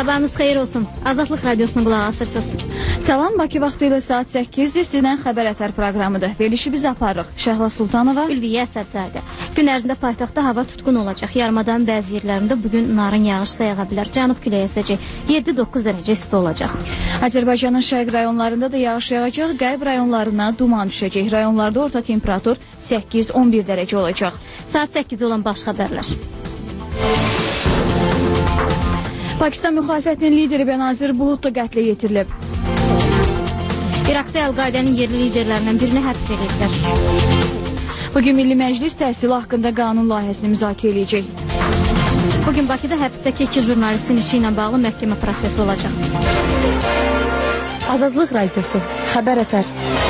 Sabahınız xeyir olsun. Azadlıq Radiosuna qulaq asırsınız. Salam, Bakı vaxtı ilə saat 8-dir. Sizdən xəbər ətər proqramıdır. Verilişi biz aparırıq. Şəhla Sultanova, Ülviyə Əsədzadə. Gün ərzində paytaxtda hava tutqun olacaq. Yarımadanın bəzi yerlərində bugün narın yağış da yağa bilər. Cənub küləyi əsəcək. 7-9 dərəcə isti olacaq. Azərbaycanın şərq rayonlarında da yağış yağacaq. Qərb rayonlarına duman düşəcək. Rayonlarda orta temperatur 8-11 dərəcə olacaq. Saat 8 olan baş xəbərlər. Pakistan müxalifətinin lideri Benazir Bhutto qətlə yetirilib. İraqda Əl-Qaidənin yerli liderlərindən birini həbs ediblər. Bugün Milli Məclis təhsil haqqında qanun layihəsini müzakirə edəcək. Bugün Bakıda həbsdəki 2 jurnalistin işi ilə bağlı məhkəmə prosesi olacaq. Azadlıq Radiosu, xəbər ətər.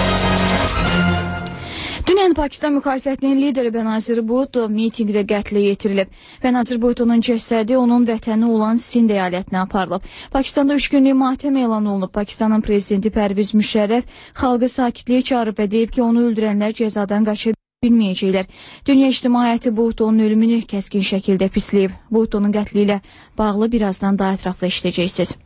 Dünən Pakistan müxalifətinin lideri Benazir Bhutto mitinqdə qətlə yetirilib. Benazir Bhutto'nun cəsədi onun vətəni olan Sind əyalətinə aparılıb. Pakistanda 3 günlük matəm elan olunub. Pakistanın prezidenti Pərviz Müşərrəf xalqı sakitliyə çağırıb və deyib ki, onu öldürənlər cəzadan qaça bilməyəcəklər. Dünya ictimaiyyəti Bhutto'nun ölümünü kəskin şəkildə pisləyib. Bhutto'nun qətli ilə bağlı birazdan daha ətraflı işləyəcəksiniz.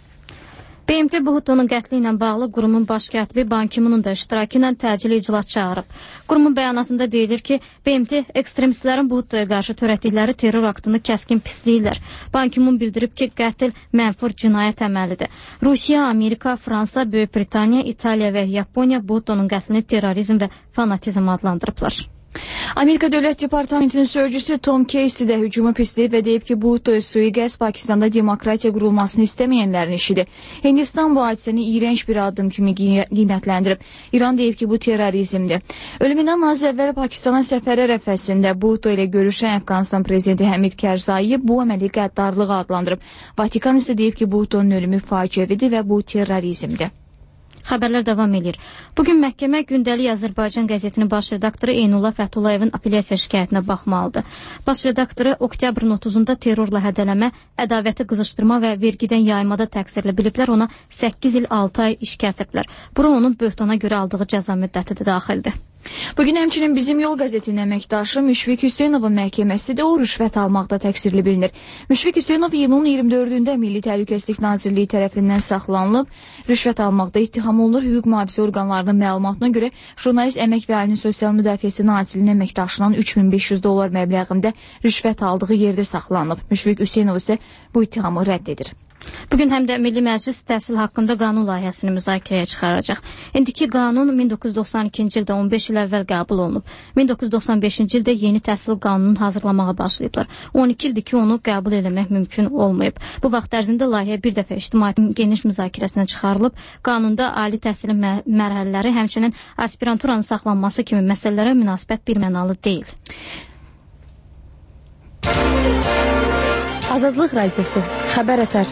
BMT Bhutto'nun qətli ilə bağlı qurumun baş katibi Ban Ki-moonun da iştirakı ilə təcili iclas çağırıb. Qurumun bəyanatında deyilir ki, BMT ekstremistlərin Bhutto'ya qarşı törətdikləri terror aktını kəskin pisləyirlər. Ban Ki-moon bildirib ki, qətl mənfur cinayət əməlidir. Rusiya, Amerika, Fransa, Böyük Britaniya, İtaliya və Yaponiya Bhutto'nun qətlini terrorizm və fanatizm adlandırıblar. Amerika Dövlət Departamentinin sözcüsü Tom Casey də hücumu pisləyib və deyib ki, Bhutto'ya sui-qəsd Pakistanda demokratiya qurulmasını istəməyənlərin işidir. Hindistan bu hadisəni iyrənc bir addım kimi qiymətləndirib. İran deyib ki, bu terrorizmdir. Ölümündən az əvvəl Pakistana səfəri ərəfəsində Bhutto ilə görüşən Əfqanistan prezidenti Həmid Kərzaiyi bu əməli qəddarlıq adlandırıb. Vatikan isə deyib ki, Bhutto'nun ölümü faciəvidir və bu terrorizmdir. Xəbərlər davam edir. Bugün məhkəmə Gündəlik Azərbaycan qəzetinin baş redaktoru Eynullah Fətullayevin apellyasiya şikayətinə baxmalıdır. Baş redaktoru oktyabrın 30-da terrorla hədələmə, ədavəti qızışdırma və vergidən yaymada təqsirli biliblər, ona 8 il 6 ay iş kəsiblər. Bura onun böhtana görə aldığı cəza müddəti də daxildir. Bugün həmçinin Bizim Yol qəzetinin əməkdaşı Müşfiq Hüseynovun məhkəməsi də o rüşvət almaqda təqsirli bilinir. Müşfiq Hüseynov iyunun 24-də Milli Təhlükəsizlik Nazirliyi tərəfindən saxlanılıb. Rüşvət almaqda ittiham olunur. Hüquq mühafizə orqanlarının məlumatına görə jurnalist Əmək və Əlinin Sosial Müdafiəsi Nazirliyinin əməkdaşından $3500 məbləğində rüşvət aldığı yerdə saxlanılıb. Müşfiq Hüseynov isə bu ittihamı rədd edir. Bugün həm də Milli Məclis təhsil haqqında qanun layihəsini müzakirəyə çıxaracaq. İndiki qanun 1992-ci ildə 15 il əvvəl qəbul olunub. 1995-ci ildə yeni təhsil qanununu hazırlamağa başlayıblar. 12 ildir ki, onu qəbul eləmək mümkün olmayıb. Bu vaxt ərzində layihə bir dəfə ictimaiyyətin geniş müzakirəsinə çıxarılıb. Qanunda ali təhsilin mərhələləri, həmçinin aspiranturanın saxlanması kimi məsələlərə münasibət birmənalı deyil. Azadlıq Radiosu, xəbər ətər.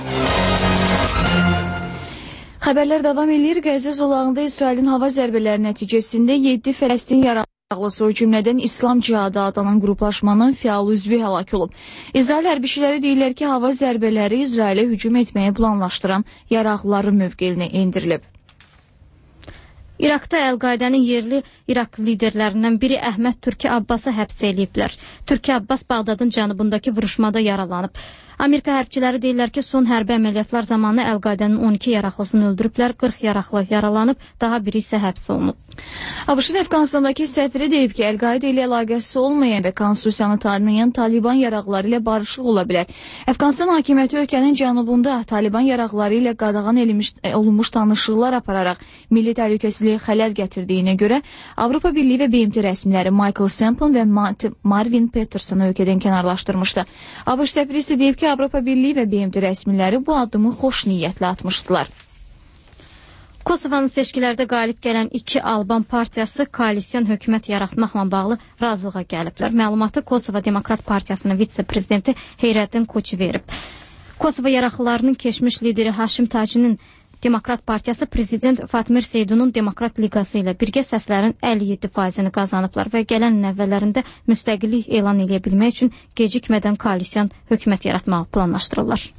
Xəbərlər davam edir. Qəzza zolağında İsrailin hava zərbələri nəticəsində 7 Fələstin yaralısı, o cümlədən İslam Cihadı adlanan qruplaşmanın fəal üzvü həlak olub. İsrail hərbiçiləri deyirlər ki, hava zərbələri İsrailə hücum etməyi planlaşdıran yaralıların mövqeyinə endirilib. İraqda Əl-Qaidənin yerli İraq liderlərindən biri Əhməd Türki Abbası həbs ediblər. Türki Abbas Bağdadın cənubundakı vuruşmada yaralanıb. Amerika hərbçiləri deyirlər ki, son hərbi əməliyyatlar zamanı Əl-Qaidənin 12 yaraqlısını öldürüblər, 40 yaraqlı yaralanıb, daha biri isə həbs olunub. ABŞ-ın Əfqanistandakı səfiri deyib ki, Əl-Qaidə ilə əlaqəsi olmayan və konstitusiyanı tanımayan Taliban yaraqları ilə barışıq ola bilər. Əfqanistan hakimiyyəti ölkənin cənubunda Taliban yaraqları ilə qadağan olunmuş danışıqlar apararaq milli təhlükəsizliyə xələl gətirdiyinə görə Avropa Birliyi və BMT rəsmiləri Michael Sampson və Marvin Petersonu ölkədən kənarlaşdırmışdı. ABŞ səfiri isə deyib ki, Avropa Birliyi və BMT rəsmiləri bu addımı xoş niyyətlə atmışdılar. Kosovanın seçkilərdə qalib gələn 2 Alban partiyası koalisyon hökumət yaratmaqla bağlı razılığa gəliblər. Məlumatı Kosova Demokrat Partiyasının vitse-prezidenti Heyrəddin Koçi verib. Kosova yaraqlılarının keçmiş lideri Haşim Tacinin Demokrat Partiyası prezident Fatmir Seydunun Demokrat Liqası ilə birgə səslərin 57%-ni qazanıblar və gələn əvvəllərində müstəqillik elan edə bilmək üçün gecikmədən koalisyon hökumət yaratmağı planlaşdırırlar.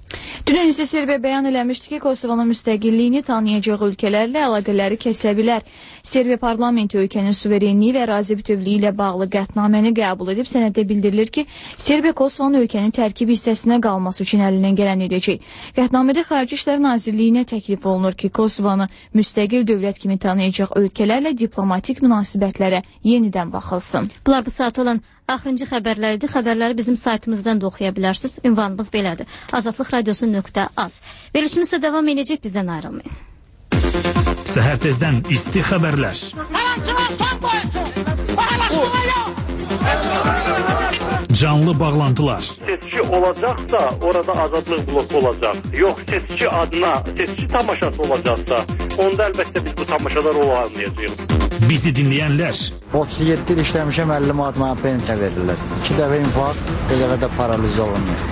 Dünən isə Serbiya bəyan eləmişdi ki, Kosovanın müstəqilliyini tanıyacaq ölkələrlə əlaqələri kəsə bilər. Serbiya parlamenti ölkənin suverenliyi və ərazi bütövlüyü ilə bağlı qətnaməni qəbul edib, sənəddə bildirilir ki, Serbiya Kosovanın ölkənin tərkib hissəsinə qalması üçün əlindən gələn edəcək. Qətnamədə Xarici İşlər Nazirliyinə təklif olunur ki, Kosovanı müstəqil dövlət kimi tanıyacaq ölkələrlə diplomatik münasibətlərə yenidən baxılsın. Bunlar bu saat olan axırıncı xəbərlərdir. Xəbərləri bizim saytımızdan da oxuya bilərsiniz. Ünvanımız belədir. Azadlıqradiosu.az. Verilişimiz isə davam edəcək, bizdən ayrılmayın. Səhər tezdən isti xəbərlər. Canlı bağlantılar. Seçki olacaqsa, orada azadlıq bloku olacaq. Yox, seçki adına, seçki tamaşası olacaqsa, onda əlbəttə biz bu tamaşalar olmayacağıq. Bizi dinləyənlər. 37 il işləmişəm, 50 manat mənə pensiya verirlər. 2 dəfə infarkt, bir dəfə də paraliz olunmuyor.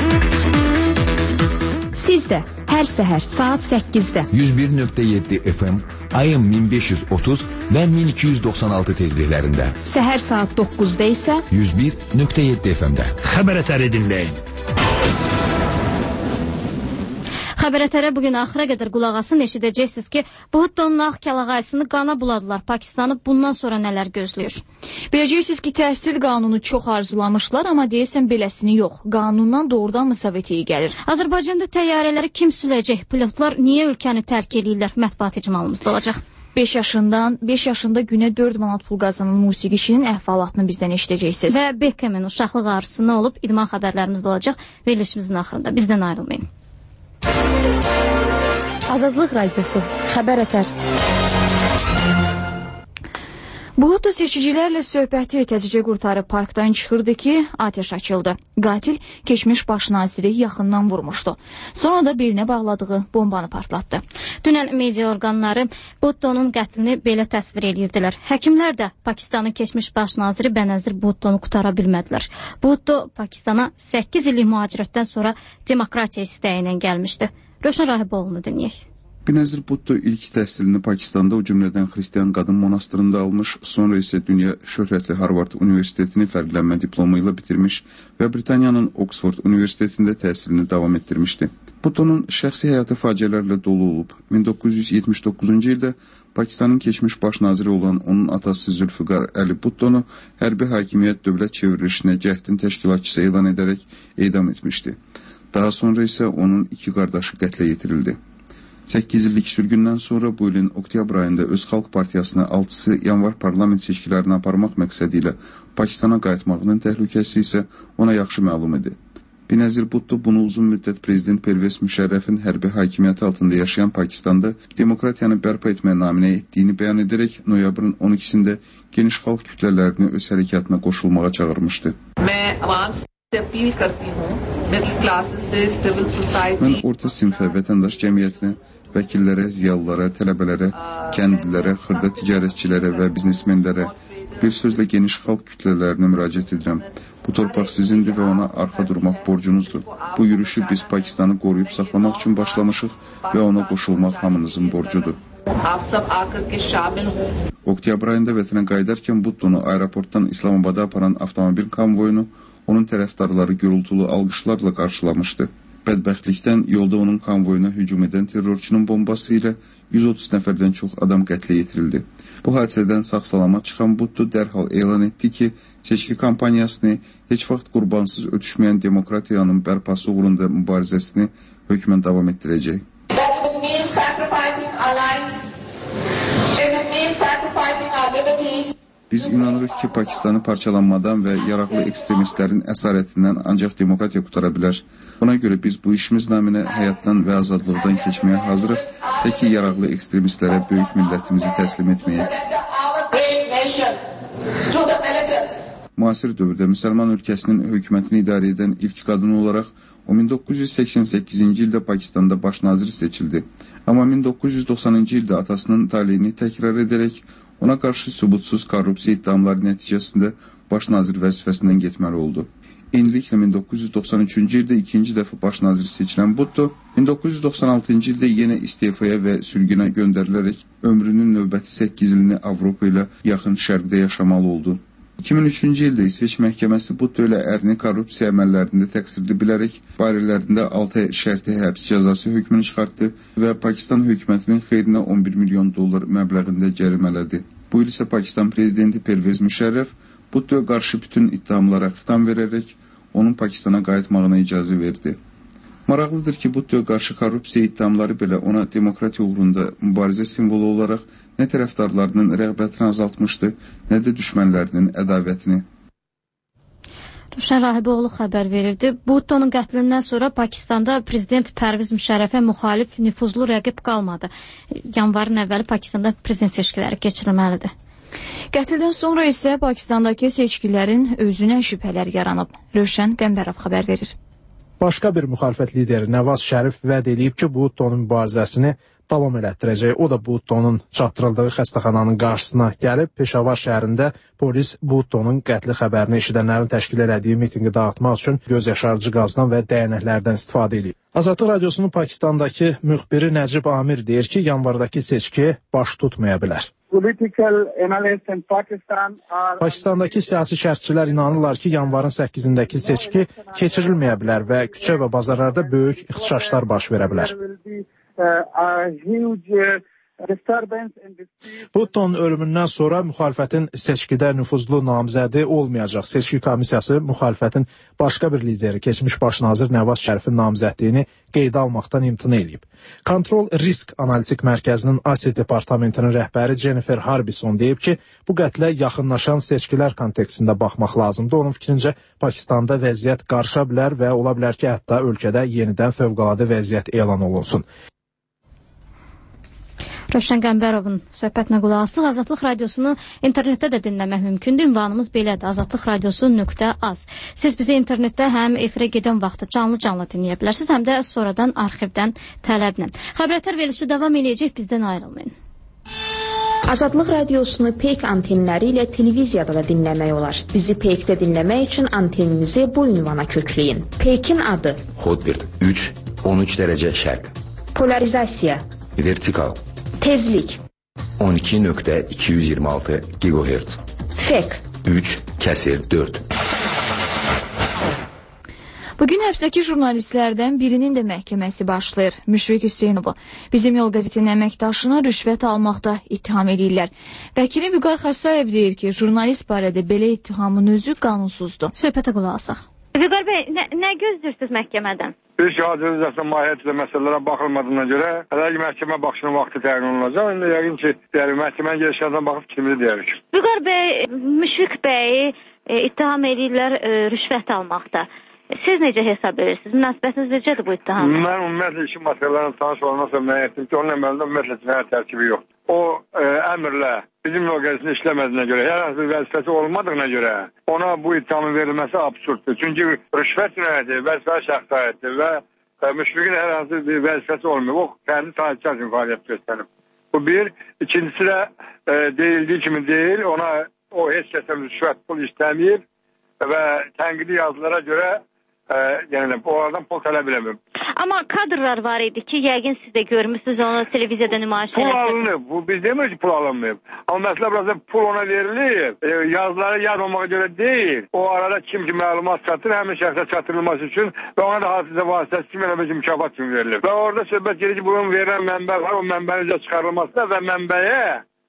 Siz də hər səhər saat 8-də 101.7 FM, ayın 1530 və 1296 tezliklərində. Səhər saat 9-da isə 101.7 FM-də. Xəbər ətəri dinləyin. Xəbər ətərə bugün axıra qədər qulaq asın, eşidəcəksiniz ki, Bhutto'nun ağ kəlağayısını qana buladılar. Pakistanı bundan sonra nələr gözləyir? Biləcəksiniz ki, təhsil qanunu çox arzulamışlar, amma deyəsən beləsini yox. Qanundan doğrudan müsavət iyi gəlir. Azərbaycanda təyyarələri kim süləcək? Pilotlar niyə ölkəni tərk edirlər? Mətbuat icmalımızda olacaq. 5 yaşında günə 4 manat pul qazanan musiqiçinin əhvalatını bizdən eşidəcəksiniz. Və Beckham'in uşaqlıq arzusu nə olub? İdman xəbərlərimizdə olacaq. Verilişimizin axırında. Bizdən ayrılmayın. Azadlıq Radiosu, xəbər ətər. Bhutto seçicilərlə söhbəti təzəcə qurtarıb parkdan çıxırdı ki, ateş açıldı. Qatil keçmiş baş naziri yaxından vurmuşdu. Sonra da belinə bağladığı bombanı partlatdı. Dünən media orqanları Bhutto'nun qətlini belə təsvir edirdilər. Həkimlər də Pakistanın keçmiş baş naziri Benazir Bhutto'nu qutara bilmədilər. Bhutto Pakistana 8 illik mühacirətdən sonra demokratiya istəyi ilə gəlmişdi. Rövşən Rahiboğlu'nu dinləyək. Benazir Bhutto ilk təhsilini Pakistanda, o cümlədən xristiyan qadın monastırında almış, sonra isə dünya şöhrətli Harvard Universitetini fərqlənmə diplomu ilə bitirmiş və Britaniyanın Oxford Universitetində təhsilini davam etdirmişdi. Bhutto'nun şəxsi həyatı faciələrlə dolu olub. 1979-cu ildə Pakistanın keçmiş baş naziri olan onun atası Zülfiqar Əli Bhutto'nu hərbi hakimiyyət dövlət çevrilişinə cəhdin təşkilatçısı elan edərək edam etmişdi. Daha sonra isə onun 2 qardaşı qətlə yetirildi. 8 illik sürgündən sonra bu ilin oktyabr ayında Öz Xalq Partiyasına 6-sı yanvar parlament seçkilərini aparmaq məqsədi ilə Pakistana qayıtmağının təhlükəsi isə ona yaxşı məlum idi. Benazir Bhutto bunu uzun müddət prezident Pervez Müşərrəfin hərbi hakimiyyəti altında yaşayan Pakistanda demokratiyanı bərpa etməyə naminə etdiyini bəyan edərək noyabrın 12-sində geniş xalq kütlələrini öz hərəkatına qoşulmağa çağırmışdı. Mən orta sinfə, vətəndaş cəmiyyətinə, vəkillərə, ziyalılara, tələbələrə, kəndlilərə, xırda ticarətçilərə və biznesmenlərə, bir sözlə geniş xalq kütlələrinə müraciət edirəm. Bu torpaq sizindir və ona arxa durmaq borcunuzdur. Bu yürüyüşü biz Pakistanı qoruyub saxlamaq üçün başlamışıq və ona qoşulmaq hamınızın borcudur. Oktyabr ayında vətənə qayıdarkən Bhutto'nu aeroportdan İslamabada aparan avtomobil konvoyunu onun tərəfdarları gürültülü alqışlarla qarşılamışdı. Bədbəxtlikdən yolda onun konvoyuna hücum edən terrorçunun bombası ilə 130 nəfərdən çox adam qətlə yetirildi. Bu hadisədən sağ-salama çıxan Bhutto dərhal elan etdi ki, seçki kampaniyasını heç vaxt qurbansız ötüşməyən demokratiyanın bərpası uğrunda mübarizəsini hökmən davam etdirəcək. Biz inanırıq ki, Pakistanı parçalanmadan və yaraqlı ekstremistlərin əsarətindən ancaq demokratiya qutara bilər. Buna görə biz bu işimiz naminə həyatdan və azadlıqdan keçməyə hazırıq, təki yaraqlı ekstremistlərə böyük millətimizi təslim etməyək. Müasir dövrdə müsəlman ölkəsinin hökumətini idarə edən ilk qadın olaraq o 1988-ci ildə Pakistanda baş nazir seçildi. Amma 1990-cı ildə atasının taleyini təkrar edərək ona qarşı sübutsuz korrupsiya iddiamları nəticəsində baş nazir vəzifəsindən getməli oldu. Eyniliklə 1993-cü ildə ikinci dəfə baş nazir seçilən Bhutto 1996-cı ildə yenə istefaya və sürgünə göndərilərək ömrünün növbəti 8 ilini Avropa ilə yaxın şərqdə yaşamalı oldu. 2003-cü ildə İsveç məhkəməsi Bhutto ilə ərini korrupsiya əməllərində təqsirli bilərək barələrində 6 ay şərti həbs cəzası hökmünü çıxartdı və Pakistan hökumətinin xeyrinə 11 milyon dollar məbləğində cərimələdi. Bu il isə Pakistan prezidenti Pervez Müşərrəf Bhuttoya qarşı bütün ittihamlara xitam verərək onun Pakistana qayıtmağına icazə verdi. Maraqlıdır ki, Bhuttoya qarşı korrupsiya ittihamları belə ona demokratiya uğrunda mübarizə simvolu olaraq nə tərəfdarlarının rəğbətini azaltmışdı, nə də düşmənlərinin ədavətini. Rövşən Rahiboğlu xəbər verirdi. Bhuttonun qətlindən sonra Pakistanda prezident Pərviz Müşərrəfə müxalif nüfuzlu rəqib qalmadı. Yanvarın əvvəli Pakistanda prezident seçkiləri keçirilməlidir. Qətldən sonra isə Pakistandakı seçkilərin özünə şübhələr yaranıb. Rövşən Qəmbərov xəbər verir. Başqa bir müxalifət lideri Nəvaz Şərif vəd edib ki, Bhuttonun mübarizəsini davam elətdirəcək. O da Bhuttonun çatdırıldığı xəstəxananın qarşısına gəlib, Peşavar şəhərində polis Bhuttonun qətli xəbərini eşidənlərin təşkil elədiyi mitinqi dağıtmaq üçün göz yaşarıcı qazdan və dəyənəklərdən istifadə edib. Azadlıq Radiosunun Pakistandakı müxbiri Nəcib Amir deyir ki, yanvardakı seçki baş tutmaya bilər. Pakistandakı siyasi şərhçilər inanırlar ki, yanvarın 8-dəki seçki keçirilməyə bilər və küçə və bazarlarda böyük ixtişaşlar baş verə bilər. Bhuttonun ölümündən sonra müxalifətin seçkidə nüfuzlu namizədi olmayacaq. Seçki komissiyası müxalifətin başqa bir lideri, keçmiş baş nazir Nəvaz Şərifin namizədliyini qeydə almaqdan imtina edib. Kontrol Risk Analitik Mərkəzinin Asiya Departamentinin rəhbəri Jennifer Harbison deyib ki, bu qətlə yaxınlaşan seçkilər kontekstində baxmaq lazımdır. Onun fikrincə, Pakistanda vəziyyət qarışa bilər və ola bilər ki, hətta ölkədə yenidən fövqəladə vəziyyət elan olunsun. Rövşən Qəmbərovun söhbətinə qulaq asdıq. Azadlıq Radiosunu internetdə də dinləmək mümkündür. Ünvanımız belədir: azadlıqradiosu.az. Siz bizi internetdə həm efirə gedən vaxtı canlı dinləyə bilərsiniz, həm də sonradan arxivdən tələblə. Xəbərlər verilişi davam edəcək, bizdən ayrılmayın. Azadlıq Radiosunu peyk antenləri ilə televiziyada da dinləmək olar. Bizi peykdə dinləmək üçün anteninizi bu ünvana kökləyin. Peykin adı: Hotbird 3-13 dərəcə şərq. Polarizasiya: Vertikal. Tezlik: 12.226 GHz. Fek: 3/4. Bugün həbsdəki jurnalistlərdən birinin də məhkəməsi başlayır. Müşfiq Hüseynovu Bizim Yol qəzetinin əməkdaşına rüşvət almaqda ittiham edirlər. Vəkili Vüqar Xəsayev deyir ki, jurnalist barədə belə ittihamın özü qanunsuzdur. Söhbətə qulaq asaq. Vüqar bəy, nə gözləyirsiniz məhkəmədən? Bir şahidimizdən mahiyyətlə məsələlərə baxılmadığına görə hələ ki, məhkəmə baxışının vaxtı təyin olunacaq. İndi yəqin ki, məhkəmənin gəlişlərdən baxıb fikrimizi deyirik. Vüqar bəy, Müşfiq bəyi ittiham edirlər rüşvət almaqda. Siz necə hesab edirsiniz? Münasibətiniz necədir bu ittihamla? Mən ümumiyyətlə işin materiallarına tanış olandan sonra mən etdim ki, onun əməlində ümumiyyətlə cinayət tərkibi yoxdur. O əmrlə bizim loqasını işləmədiyinə görə, hər hansı bir vəzifəsi olmadığına görə ona bu ittihamın verilməsi absurddur. Çünki rüşvət cinayəti, vəzifəli şəxsiyyətdir və Müşfiqin hər hansı bir vəzifəsi olmuyor. O, kəndi sahibkar üçün fəaliyyət göstərir. Bu bir. İkincisi də deyildiyi kimi deyil, ona o heç kəsən rüşvət pul istəməyib və tənqidi yazılara görə yəni onlardan pul tələb eləmir. Amma kadrlar var idi ki, yəqin siz də görmüşsünüz, onu televiziyada nümayiş edilir. Pul alınıb. Biz demirik ki, pul alınmayıb. Amma məsələ burası pul ona verilir. Yazıları yazmamağa görə deyil. O arada kim ki məlumat çatır, həmin şəxsə çatdırılması üçün və ona da hadisə vasitəsi kimi elə bir mükafat kimi verilir. Və orada söhbət gedir ki, bunun verilən mənbə var, o mənbənin üzrə çıxarılmasına və mənbəyə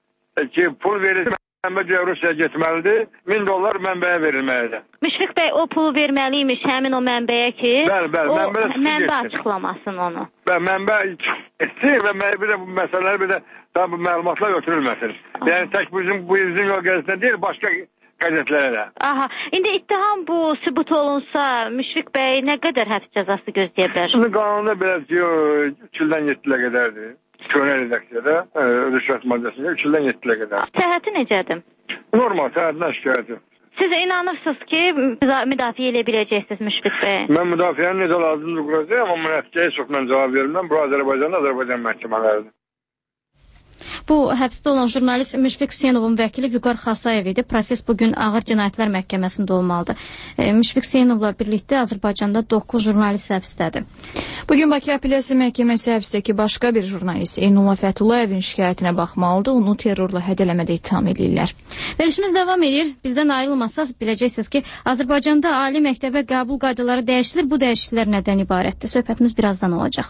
ki, pul verilsin. Mənbə Rusiya getməlidir, $1000 mənbəyə verilməlidir. Müşfiq bəy o pulu verməliymiş həmin o mənbəyə ki, bəli, o mənbə açıqlamasın onu. Mənbə etsin və bir də bu məsələlər bir də bu məlumatlar götürülməsin. Yəni tək bu Bizim Yol qəzetində deyil, başqa qəzetlərə də. Aha, indi ittiham bu sübut olunsa, Müşfiq bəy nə qədər həbs cəzası gözləyə bilər? Şimdi qanunda belə diyor, 3 ildən 7 ilə qədərdir. Köhnə redaksiyada rüşvət maddəsində 3 ildən 7 ilə qədər. Səhhəti necədir? Normal, səhhətindən şikayət yox. Siz inanırsınız ki, müdafiə elə biləcəksiniz Müşfiq bəy? Mən müdafiənin necə lazımdır quracağım, amma müdafiəyə çox mən cavab verirəm. Bu Azərbaycan məhkəmələridir. Bu həbsdə olan jurnalist Müşfiq Hüseynovun vəkili Vüqar Xasayev idi. Proses bugün Ağır Cinayətlər Məhkəməsində olmalıdır. Müşfiq Hüseynovla birlikdə Azərbaycanda 9 jurnalist həbsdədir. Bugün Bakı Apellyasiya Məhkəməsi həbsdəki başqa bir jurnalist Eynullah Fətullayevin şikayətinə baxmalıdır. Onu terrorla hədələmədə ittiham edirlər. Verilişimiz davam edir. Bizdən ayrılmasanız biləcəksiniz ki, Azərbaycanda ali məktəbə qəbul qaydaları dəyişilir. Bu dəyişikliklər nədən ibarətdir? Söhbətimiz birazdan olacaq.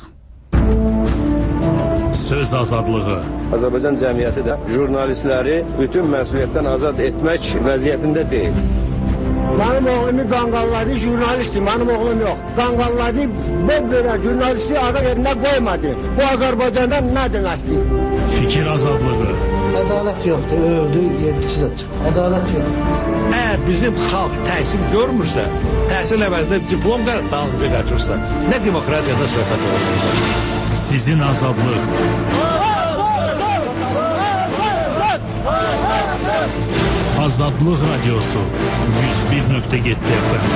Söz azadlığı. Azərbaycan cəmiyyəti də jurnalistləri bütün məsuliyyətdən azad etmək vəziyyətində deyil. Mənim oğlumu qanqalladı, jurnalistdir, mənim oğlum yox. Qanqalladı, belə jurnalisti adam yerinə qoymadı. Bu Azərbaycanda nə deməkdir? Fikir azadlığı. Ədalət yoxdur, öldü, yedisi də çıxır. Ədalət yoxdur. Əgər bizim xalq təhsil görmürsə, təhsil əvəzində diplom dalınca qaçırsa, nə demokratiyada söhbət olur? Sizin azadlıq. Azadlıq Radiosu 101.7 FM.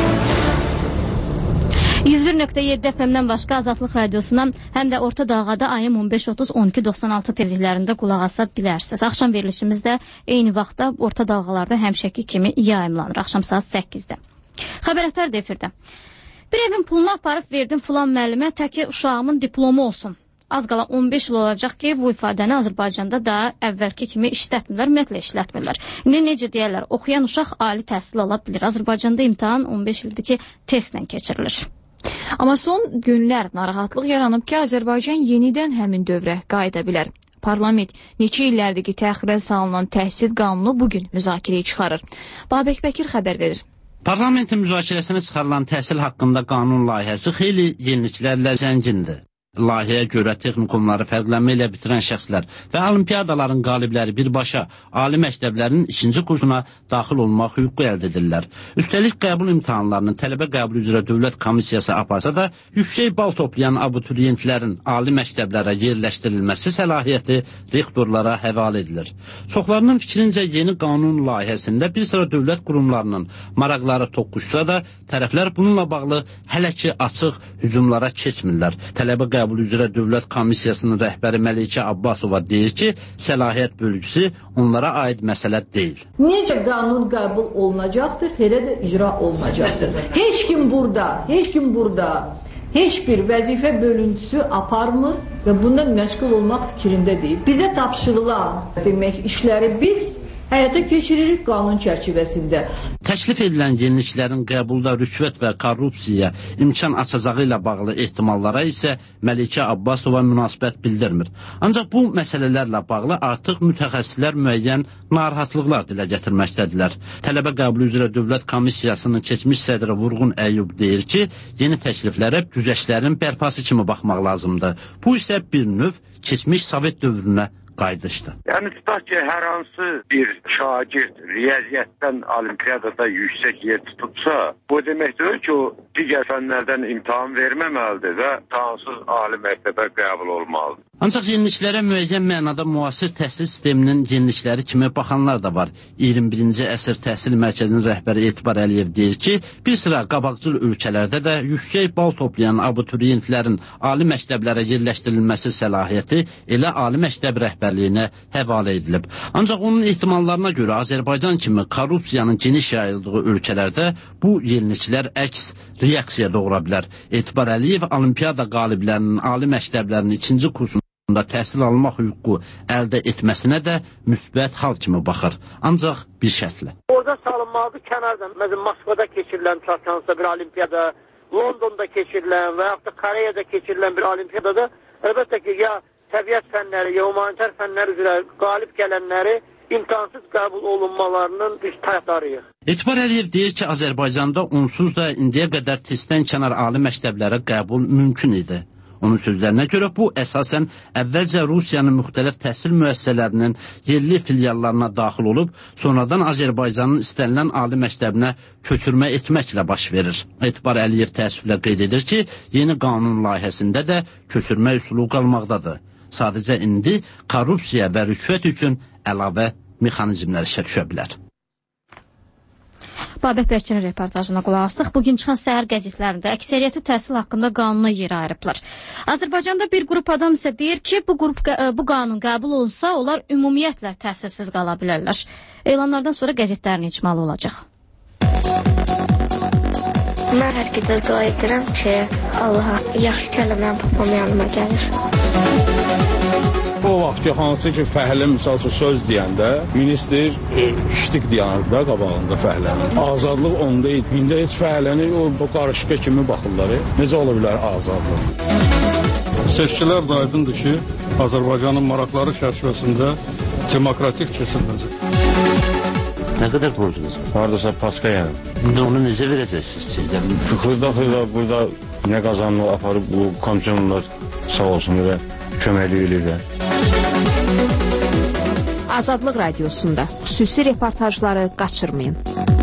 101.7 FM-dən başqa Azadlıq Radiosundan həm də Orta Dalğada ayın 15:30-12:96 tezliklərində qulaq asa bilərsiniz. Axşam verilişimiz də eyni vaxtda Orta Dalğalarda həmişəki kimi yayımlanır. Axşam saat 8-də. Xəbərətlər də efirdə. Bir evin pulunu aparıb verdim filan müəllimə, təki uşağımın diplomu olsun. Az qala 15 il olacaq ki, bu ifadəni Azərbaycanda da əvvəlki kimi işlətmirlər, ümumiyyətlə işlətmirlər. İndi necə deyərlər, oxuyan uşaq ali təhsil ala bilir. Azərbaycanda imtahan 15 ildir ki, testlə keçirilir. Amma son günlər narahatlıq yaranıb ki, Azərbaycan yenidən həmin dövrə qayıda bilər. Parlament neçə illərdir ki, təxirə salınan təhsil qanunu bugün müzakirəyə çıxarır. Babək Bəkir xəbər verir. Parlamentin müzakirəsinə çıxarılan təhsil haqqında qanun layihəsi xeyli yeniliklərlə zəngindir. Layihəyə görə texnikumları fərqlənmə ilə bitirən şəxslər və olimpiyadaların qalibləri birbaşa ali məktəblərin ikinci kursuna daxil olmaq hüququ əldə edirlər. Üstəlik qəbul imtahanlarının tələbə qəbulu üzrə dövlət komissiyası aparsa da, yüksək bal toplayan abituriyentlərin ali məktəblərə yerləşdirilməsi səlahiyyəti rektorlara həvalə edilir. Çoxlarının fikrincə yeni qanun layihəsində bir sıra dövlət qurumlarının maraqları toqquşsa da, tərəflər bununla bağlı hələ ki açıq hücumlara keçmirlər. Tələbə qəbulu üzrə dövlət komissiyasının rəhbəri Məlikə Abbasova deyir ki, səlahiyyət bölgüsü onlara aid məsələ deyil. Necə qanun qəbul olunacaqdır, elə də icra olunacaqdır. Heç kim burada heç bir vəzifə bölüntüsü aparmır və bundan məşğul olmaq fikrində deyil. Bizə tapşırılan demək işləri biz həyata keçiririk qanun çərçivəsində. Təklif edilən yeniliklərin qəbulda rüşvət və korrupsiyaya imkan açacağı ilə bağlı ehtimallara isə Məlikə Abbasova münasibət bildirmir. Ancaq bu məsələlərlə bağlı artıq mütəxəssislər müəyyən narahatlıqlar dilə gətirməkdədirlər. Tələbə qəbulu üzrə dövlət komissiyasının keçmiş sədri Vurğun Əyyub deyir ki, yeni təkliflərə güzəştlərin bərpası kimi baxmaq lazımdır. Bu isə bir növ keçmiş Sovet dövrünə qayıdışdı. Yəni tutaq ki, hər hansı bir şagird riyaziyyatdan olimpiyadada yüksək yer tutubsa, bu demək deyil ki, o digər fənlərdən imtahan verməməlidir və imtahansız ali məktəbə qəbul olmalıdır. Ancaq yeniliklərə müəyyən mənada müasir təhsil sisteminin yenilikləri kimi baxanlar da var. 21-ci əsr təhsil mərkəzinin rəhbəri Etibar Əliyev deyir ki, bir sıra qabaqcıl ölkələrdə də yüksək bal toplayan abituriyentlərin ali məktəblərə yerləşdirilməsi səlahiyyəti elə ali məktəb rəhbərliyinə həvalə edilib. Ancaq onun ehtimallarına görə Azərbaycan kimi korrupsiyanın geniş yayıldığı ölkələrdə bu yeniliklər əks reaksiya doğura bilər. Etibar Əliyev olimpiyada qaliblərinin ali məktəblərinin ikinci kursunda təhsil almaq hüququ əldə etməsinə də müsbət hal kimi baxır. Ancaq bir şərtlə. Orada salınmalıdır kənardan. Məsələn, Moskvada keçirilən hansısa bir olimpiyada, Londonda keçirilən və yaxud da Koreyada keçirilən bir olimpiyadada əlbəttə ki, ya təbiət fənləri, ya humanitar fənlər üzrə qalib gələnləri imkansız qəbul olunmalarının biz tərəfdarıyıq. Etibar Əliyev deyir ki, Azərbaycanda onsuz da indiyə qədər testdən kənar ali məktəblərə qəbul mümkün idi. Onun sözlərinə görə bu əsasən əvvəlcə Rusiyanın müxtəlif təhsil müəssisələrinin yerli filiallarına daxil olub, sonradan Azərbaycanın istənilən ali məktəbinə köçürmə etməklə baş verir. Etibar Əliyev təəssüflə qeyd edir ki, yeni qanun layihəsində də köçürmə üsulu qalmaqdadır. Sadəcə indi korrupsiya və rüşvət üçün əlavə mexanizmlər işə düşə bilər. Babək Bəkinin reportajına qulaq asdıq. Bugün çıxan səhər qəzetlərində əksəriyyəti təhsil haqqında qanuna yer ayırıblar. Azərbaycanda bir qrup adam isə deyir ki, bu qanun qəbul olunsa, onlar ümumiyyətlə təhsilsiz qala bilərlər. Elanlardan sonra qəzetlərin icmalı olacaq. Mən hər gecə dua edirəm ki, Allaha yaxşı kəlmələr papam yanıma gəlir. O vaxt ki, hansı ki, fəhlə misal üçün söz deyəndə, minister iştik dayanır da qabağında fəhlənin. Azadlıq onda idi. İndi heç fəhləni o qarışıqa kimi baxırlar. Necə ola bilər azadlıq? Seçkilər də aydındır ki, Azərbaycanın maraqları çərçivəsində demokratik keçiriləcək. Nə qədər borcunuz var? Haradasa paska yəni. İndi onu necə verəcəksiniz ki? Xırda burada nə qazanını aparıb bu komissiyonlar sağ olsun və köməkli edirlər. Azadlıq Radiosunda xüsusi reportajları qaçırmayın.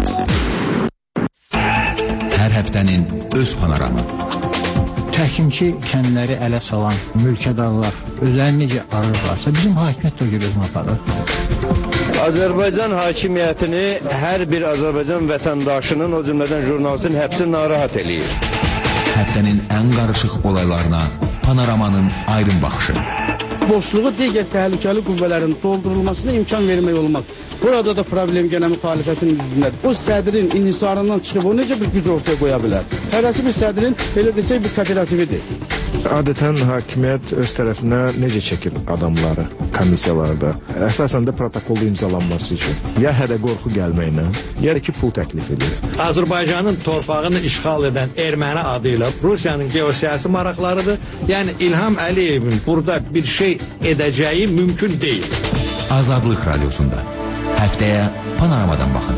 Hər həftənin öz panoramı. Təhkimçi kəndləri ələ salan mülkədarlar özlərini necə arırlarsa, bizim hakimiyyət də görürüz aparır. Azərbaycan hakimiyyətini hər bir Azərbaycan vətəndaşının, o cümlədən jurnalistin həbsi narahat eləyir. Həftənin ən qarışıq olaylarına panoramanın aydın baxışı. Boşluğu digər təhlükəli qüvvələrin doldurulmasına imkan vermək olmaz. Burada da problem gənə müxalifətin üzündədir. O sədrin inhisarından çıxıb o necə bir güc ortaya qoya bilər? Hərəsi bir sədrin, belə desək, bir kooperatividir. Adətən hakimiyyət öz tərəfinə necə çəkir adamları, komissiyalarda? Əsasən də protokolda imzalanması üçün. Ya hədə qorxu gəlməklə, ya da ki, pul təklif edir. Azərbaycanın torpağını işğal edən erməni adıyla Rusiyanın geosiyasi maraqlarıdır. Yəni İlham Əliyevin burada bir şey edəcəyi mümkün deyil. Azadlıq Radiosunda həftəyə panoramadan baxın.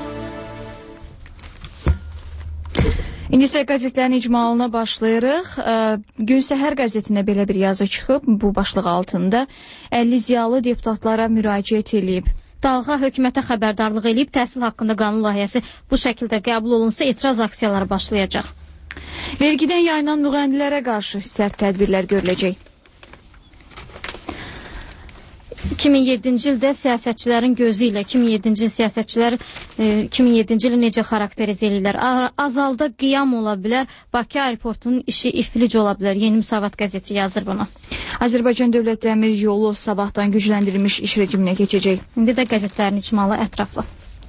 İndi isə qəzetlərin icmalına başlayırıq. Gün Səhər qəzetində belə bir yazı çıxıb, bu başlıq altında 50 ziyalı deputatlara müraciət edib. Dalğa hökumətə xəbərdarlıq edib, təhsil haqqında qanun layihəsi bu şəkildə qəbul olunsa etiraz aksiyaları başlayacaq. Vergidən yayılan müğənnilərə qarşı sərt tədbirlər görüləcək. 2007-ci ildə siyasətçilərin gözü ilə 2007-ci siyasətçilər 2007-ci ili necə xarakterizə edirlər? Azalda qiyam ola bilər, Bakı aeroportunun işi iflic ola bilər. Yeni Müsavat qəzeti yazır bunu. Azərbaycan Dövlət Dəmir Yolu sabahdan gücləndirilmiş iş rejiminə keçəcək. İndi də qəzetlərin icmalı ətraflı.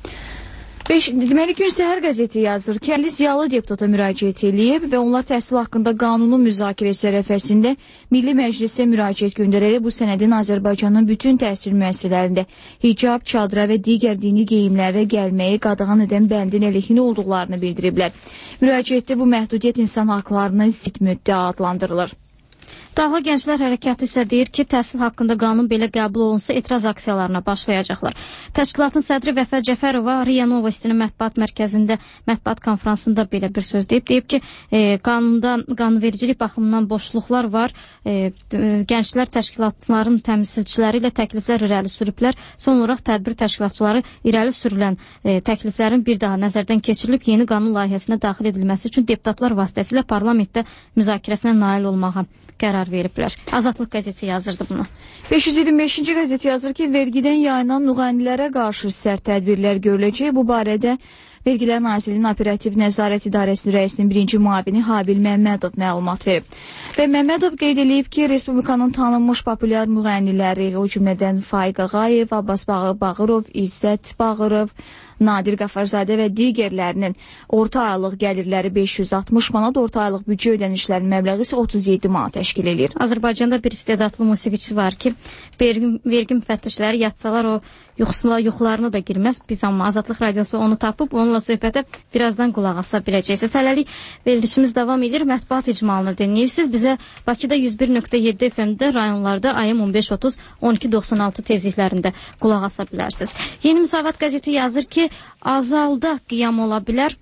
Deməli, Gün Səhər qəzeti yazır ki, 50 ziyalı deputata müraciət edib və onlar təhsil haqqında qanunun müzakirəsi ərəfəsində Milli Məclisə müraciət göndərərək bu sənədin Azərbaycanın bütün təhsil müəssisələrində hicab, çadıra və digər dini geyimlərdə gəlməyi qadağan edən bəndin əleyhinə olduqlarını bildiriblər. Müraciətdə bu məhdudiyyət insan haqlarına zidd müddəa adlandırılır. Dağlı Gənclər Hərəkatı isə deyir ki, təhsil haqqında qanun belə qəbul olunsa etiraz aksiyalarına başlayacaqlar. Təşkilatın sədri Vəfa Cəfərova Riya Novostinin mətbuat mərkəzində mətbuat konfransında belə bir söz deyib. Deyib ki, qanunda qanunvericilik baxımından boşluqlar var. Gənclər təşkilatların təmsilçiləri ilə təkliflər irəli sürüblər. Son olaraq tədbir təşkilatçıları irəli sürülən təkliflərin bir daha nəzərdən keçirilib yeni qanun layihəsinə daxil edilməsi üçün deputatlar vasitəsilə parlamentdə müzakirəsinə nail olmağa qərar veriblər. Azadlıq qəzeti yazırdı bunu. 525-ci qəzeti yazır ki, vergidən yayılan müğənnilərə qarşı sərt tədbirlər görüləcək. Bu barədə Vergilər Nazirliyinin Operativ Nəzarət İdarəsinin rəisinin birinci müavini Habil Məmmədov məlumat verib. Və Məmmədov qeyd edib ki, Respublikanın tanınmış populyar müğənniləri, o cümlədən Faiq Ağayev, Abbas Bağırov, İzzət Bağırov, Nadir Qafarzadə və digərlərinin orta aylıq gəlirləri 560 manat, orta aylıq büdcə ödənişlərinin məbləği isə 37 manat təşkil edir. Azərbaycanda bir istedadlı musiqiçi var ki, vergi müfəttişləri yatsalar o yuxularına da girməz. Biz amma Azadlıq Radiosu onu tapıb, onunla söhbətə birazdan qulaq asa biləcəksiniz. Hələlik verilişimiz davam edir. Mətbuat icmalını dinləyirsiniz. Bizə Bakıda 101.7 FM-də rayonlarda ayım 15:30, 12:96 tezliklərində qulaq asa bilərsiniz. Yeni Müsavat qəzeti yazır ki, azalda qiyam ola bilər.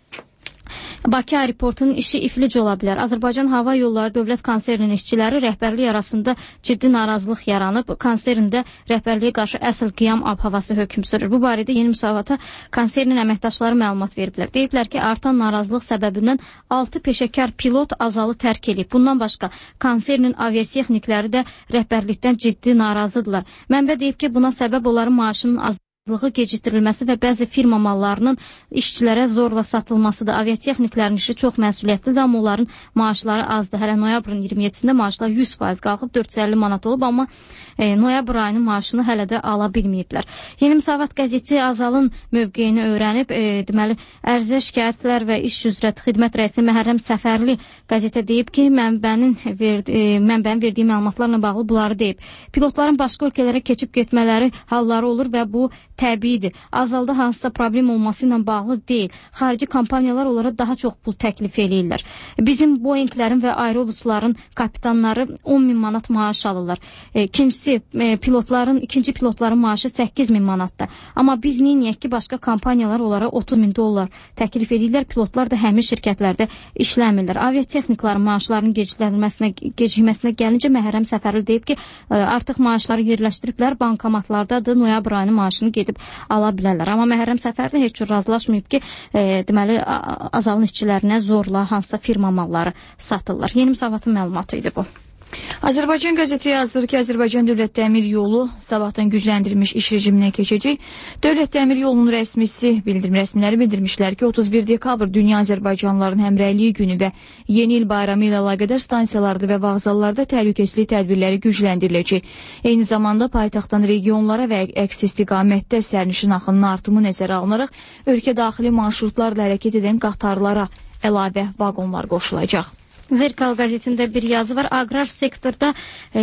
Bakı aeroportunun işi iflic ola bilər. Azərbaycan Hava Yolları Dövlət Konserinin işçiləri rəhbərliyi arasında ciddi narazılıq yaranıb. Konserində rəhbərliyə qarşı əsl qiyam ab-havası hökm sürür. Bu barədə Yeni Müsavata konsernin əməkdaşları məlumat veriblər. Deyiblər ki, artan narazılıq səbəbindən 6 peşəkar pilot azalı tərk edib. Bundan başqa konsernin aviatexnikləri də rəhbərlikdən ciddi narazıdırlar. Mənbə deyib ki, buna səbəb onların maaşının az gecikdirilməsi və bəzi firma mallarının işçilərə zorla satılması da. Aviatexniklərin işi çox məsuliyyətlidir, amma onların maaşları azdır. Hələ noyabrın 27-sində maaşlar 100% qalxıb 450 manat olub, amma noyabr ayının maaşını hələ də ala bilməyiblər. Yeni Müsavat qəzeti Azalın mövqeyini öyrənib, deməli, ərizə, şikayətlər və iş üzrə xidmət rəisi Məhərrəm Səfərli qəzetə deyib ki, mənbənin verdiyi məlumatlarla bağlı bunları deyib. Pilotların başqa ölkələrə keçib getmələri halları olur və bu təbiidir. Azalda hansısa problem olması ilə bağlı deyil. Xarici kompaniyalar onlara daha çox pul təklif eləyirlər. Bizim Boeinglərin və aerobusların kapitanları 10.000 manat maaş alırlar. İkinci pilotların maaşı 8.000 manatdır. Amma biz neyiniyək ki, başqa kompaniyalar onlara 30.000 dollar təklif edirlər. Pilotlar da həmin şirkətlərdə işləmirlər. Aviatexniklərin maaşlarının gecikməsinə gəlincə Məhərrəm Səfərli deyib ki, artıq maaşları yerləşdiriblər, bankomatlardadır, noyabr ayının maaşını gedib ala bilərlər. Amma Məhərrəm Səfərli heç cür razılaşmayıb ki, deməli, Azalın işçilərinə zorla hansısa firma malları satırlar. Yeni Müsavatın məlumatı idi bu. Azərbaycan qəzeti yazır ki, Azərbaycan Dövlət Dəmir Yolu sabahdan gücləndirilmiş iş rejiminə keçəcək. Dövlət Dəmir Yolunun rəsmiləri bildirmişlər ki, 31 dekabr Dünya Azərbaycanlıların Həmrəyliyi günü və Yeni il bayramı ilə əlaqədar stansiyalarda və vağzallarda təhlükəsizlik tədbirləri gücləndiriləcək. Eyni zamanda paytaxtdan regionlara və əks istiqamətdə sərnişin axınının artımı nəzərə alınaraq ölkə daxili marşrutlarla hərəkət edən qatarlara əlavə vaqonlar qoşulacaq. Zerkal qəzetində bir yazı var. Aqrar sektorda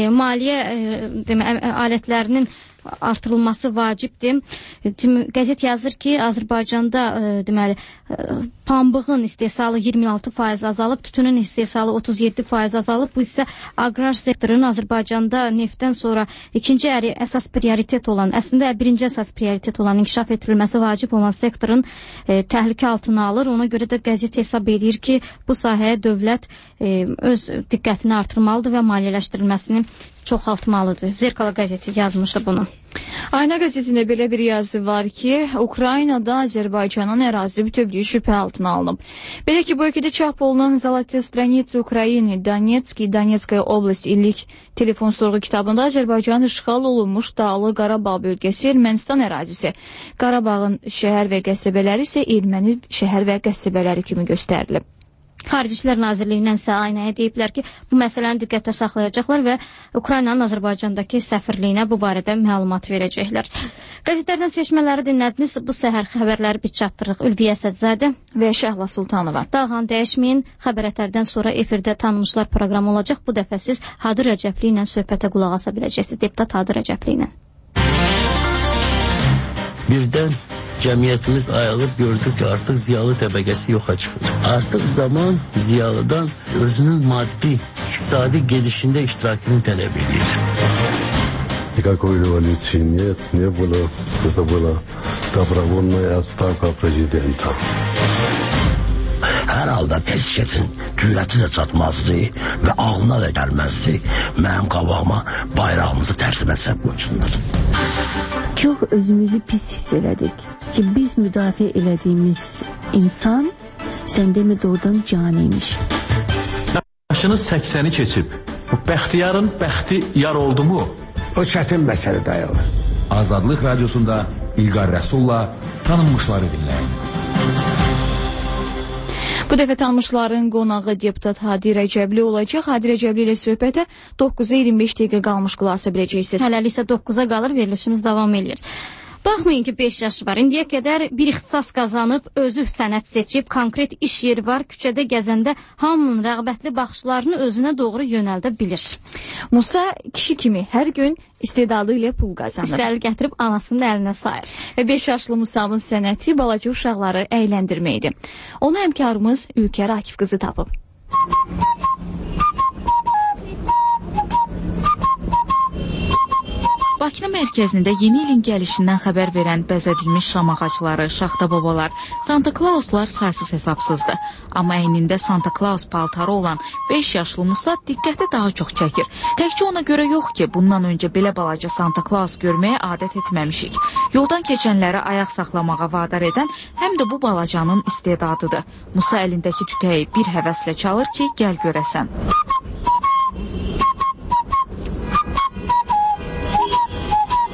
maliyyə alətlərinin artırılması vacibdir. Qəzet yazır ki, Azərbaycanda deməli pambığın istehsalı 26% azalıb, tütünün istehsalı 37% azalıb. Bu isə aqrar sektorunun Azərbaycanda neftdən sonra ikinci əsas prioritet olan, əslində birinci əsas prioritet olan inkişaf etdirilməsi vacib olan sektorun təhlükə altına alır. Ona görə də qəzet hesab edir ki, bu sahəyə dövlət öz diqqətini artırmalıdır və maliyyələşdirilməsini çoxaltmalıdır. Zerkala qəzeti yazmışdı bunu. Ayna qəzetində belə bir yazı var ki, Ukraynada Azərbaycanın ərazi bütövlüyü şübhə altına alınıb. Belə ki, bu ölkədə çap olunan Zalatiya Stranitsa Ukrayni, Donetskaya Oblast illik telefon sorğu kitabında Azərbaycanın işğal olunmuş Dağlı Qarabağ bölgəsi Ermənistan ərazisi, Qarabağın şəhər və qəsəbələri isə erməni şəhər və qəsəbələri kimi göstərilib. Xarici İşlər Nazirliyindən isə aynaya deyiblər ki, bu məsələni diqqətdə saxlayacaqlar və Ukraynanın Azərbaycandakı səfirliyinə bu barədə məlumat verəcəklər. Qəzetlərdən seçmələri dinlədiniz. Bu səhər xəbərləri biz çatdırırıq. Ülviyə Əsədzadə və Şəhla Sultanova. Dalğanı dəyişməyin. Xəbərətlərdən sonra efirdə tanınmışlar proqramı olacaq. Bu dəfə siz Hadi Rəcəbli ilə söhbətə qulaq asa biləcəksiniz. Deputat Hadi Rəcəbli ilə. Birdən cəmiyyətimiz ayılıb gördük ki, artıq ziyalı təbəqəsi yoxa çıxır. Artıq zaman ziyalıdan özünün maddi, iqtisadi gedişində iştirakını tələb edir. Никакой революции нет, не было. Это была добровольная отставка президента. Hər halda Peşketin cürəti də çatmazdı və ağlına da gəlməzdi. Mənim qabağıma bayrağımızı tərsimə səb qoysunlar. Çox özümüzü pis hiss elədik ki, biz müdafiə elədiyimiz insan səndə mi doğrudan caniymiş. Yaşınız 80'i keçib. Bu bəxtiyarın bəxti yar oldu mu? O çətin məsələ dayanır. Azadlıq Radiosunda İlqar Rəsulla tanınmışları dinləyin. Bu dəfə tanınmışların qonağı deputat Hadi Rəcəbli olacaq. Hadi Rəcəbli ilə söhbətə 9-a 25 dəqiqə qalmış qulaq asa biləcəksiniz. Hələlik isə 9-a qalır, verilişimiz davam edir. Baxmayın ki, 5 yaşı var. İndiyə qədər bir ixtisas qazanıb, özü sənət seçib, konkret iş yeri var, küçədə gəzəndə hamının rəğbətli baxışlarını özünə doğru yönəldə bilir. Musa kişi kimi hər gün istedadı ilə pul qazanır. İşləri gətirib anasının əlinə sayır. Və 5 yaşlı Musa'nın sənəti balaca uşaqları əyləndirməkdir. Onu həmkarımız Ülkər Akif qızı tapıb. Bakı mərkəzində yeni ilin gəlişindən xəbər verən bəzədilmiş şam ağacları, şaxta babalar, Santa Clauslar saysız hesabsızdır. Amma əynində Santa Claus paltarı olan 5 yaşlı Musa diqqəti daha çox çəkir. Təkcə ona görə yox ki, bundan öncə belə balaca Santa Claus görməyə adət etməmişik. Yoldan keçənləri ayaq saxlamağa vadar edən həm də bu balacanın istedadıdır. Musa əlindəki tütəyi bir həvəslə çalır ki, gəl görəsən.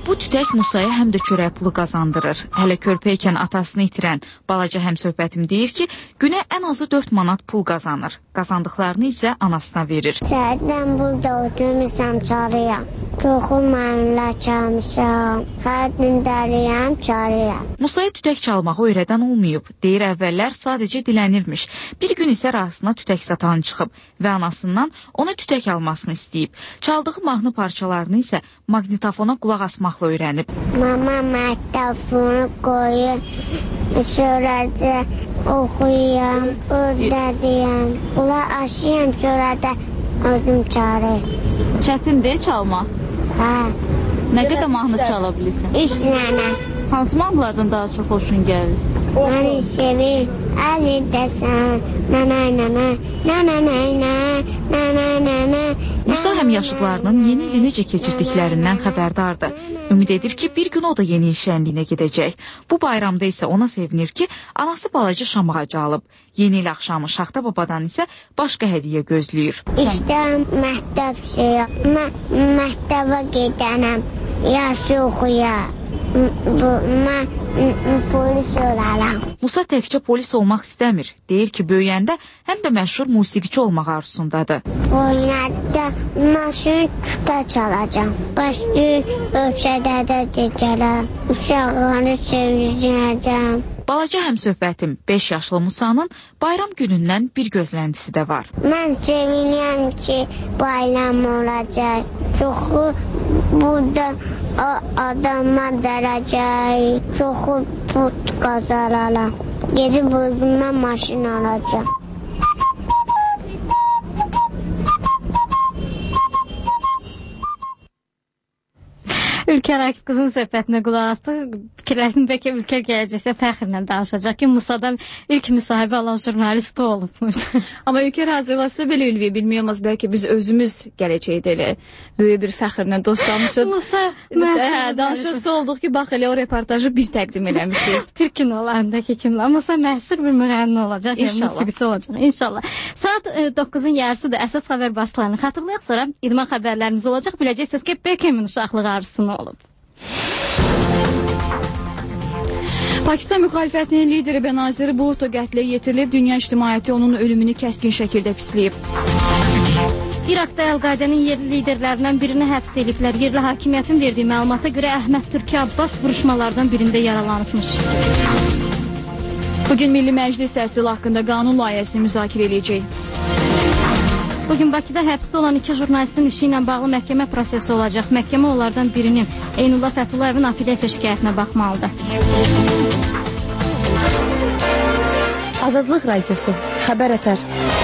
Bu tütək Musaya həm də çörək pulu qazandırır. Hələ körpə ikən atasını itirən balaca həmsöhbətim deyir ki, günə ən azı 4 manat pul qazanır. Qazandıqlarını isə anasına verir. Səhərdən burada oturmuşam, çalıyam. Çoxu mənimlə çalmışam. Hər gün dəliyəm, çalıyam. Musaya tütək çalmağı öyrədən olmayıb. Deyir, əvvəllər sadəcə dilənirmiş. Bir gün isə rasına tütək satan çıxıb və anasından ona tütək almasını istəyib. Çaldığı mahnı parçalarını isə maqnitofona qulaq asmaqla öyrənib. Mama maqnitofonu qoyur, sonra oxuyam, öyrədiyəm. Qulaq asıyam, sonra da özüm çalır. Çətindir çalmaq? Hə. Nə qədər mahnı çala bilirsən? 3 dənə. Hansı mahnılardan daha çox xoşun gəlir? Məni sevir, əli dəsən, nənə. Musa həm yaşıdlarının yeni ili necə keçirdiklərindən xəbərdardır. Ümid edir ki, bir gün o da yeni il şənliyinə gedəcək. Bu bayramda isə ona sevinir ki, anası balaca şam ağacı alıb. Yeni il axşamı Şaxta babadan isə başqa hədiyyə gözləyir. İstəyirəm məktəb məktəbə gedənəm, yaşı oxuyam. Mən polis olaram. Musa təkcə polis olmaq istəmir. Deyir ki, böyüyəndə həm də məşhur musiqiçi olmaq arzusundadır. Oynatda maşın tuta çalacam. Başqa ölkədə də gedərəm. Uşaqları sevindirəcəm. Balaca həmsöhbətim 5 yaşlı Musanın bayram günündən bir gözləntisi də var. Mən sevinirəm ki, bayram olacaq. Çoxu burada adama dərəcək. Çoxu pul qazanarlar. Gedib özümə maşın alacaq. Ülker Akif qızın söhbətinə qulaq asdı. Fikirləşdim, bəlkə Ülker gələcəksə fəxrlə danışacaq ki, Musadan ilk müsahibə alan jurnalist olubmuş. Amma Ülker hazırlasa belə Ülviyə bilməyəməz, bəlkə biz özümüz gələcəkdə elə böyük bir fəxrlə dostlamışıq. Musa, danışırsa olduq ki, bax elə o reportajı biz təqdim eləmişik. Türk kinolarındakı kimlər. Musa məşhur bir müğənni olacaq, musiqisi olacaq. İnşallah. Saat 9-un yarısıdır. Əsas xəbər başlarını xatırlayaq, sonra idman xəbərlərimiz olacaq. Biləcəksiniz ki, Beckham'ın uşaqlığı arzusunu olub. Pakistan müxalifətinin lideri Benazir Bhutto qətlə yetirilib, dünya ictimaiyyəti onun ölümünü kəskin şəkildə pisləyib. İraqda Əl-Qaidənin yerli liderlərindən birini həbs ediblər. Yerli hakimiyyətin verdiyi məlumata görə Əhməd Türki Abbas vuruşmalardan birində yaralanıbmış. Bugün Milli Məclis təhsil haqqında qanun layihəsini müzakirə edəcək. Bugün Bakıda həbsdə olan 2 jurnalistin işi ilə bağlı məhkəmə prosesi olacaq. Məhkəmə onlardan birinin Eynullah Fətullayevin apellyasiya şikayətinə baxmalıdır. Azadlıq Radiosu, xəbər ətər.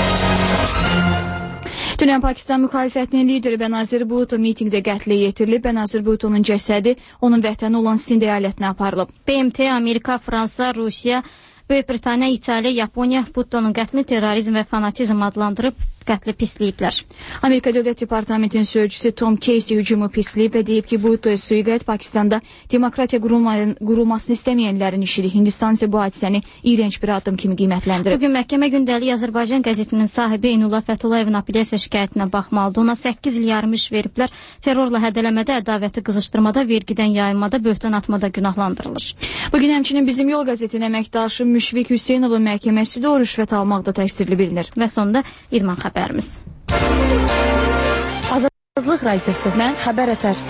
Dünən Pakistan müxalifətinin lideri Benazir Bhutto mitingdə qətlə yetirilib. Benazir Bhutto'nun cəsədi onun vətəni olan Sind əyalətinə aparılıb. BMT, Amerika, Fransa, Rusiya, Böyük Britaniya, İtaliya, Yaponiya Bhutto'nun qətlini terrorizm və fanatizm adlandırıb qətli pisləyiblər. Amerika Dövlət Departamentinin sözcüsü Tom Casey hücumu pisləyib və deyib ki, Bhutto'ya sui-qəsd Pakistanda demokratiya qurulmasını istəməyənlərin işidir. Hindistan isə bu hadisəni iyrənc bir addım kimi qiymətləndirib. Bugün məhkəmə gündəlik Azərbaycan qəzetinin sahibi Eynullah Fətullayevin apellyasiya şikayətinə baxmalıdır. Ona 8 il yarım iş veriblər. Terrorla hədələmədə, ədavəti qızışdırmada, vergidən yayınmada, böhtan atmada günahlandırılır. Bugün həmçinin Bizim Yol qəzetinin əməkdaşı Müşfiq Hüseynovun məhkəməsi də o rüşvət almaqda təqsirli bilinir. Və sonda idman xəbərimiz. Azadlıq Radiosu, mən xəbər ətər.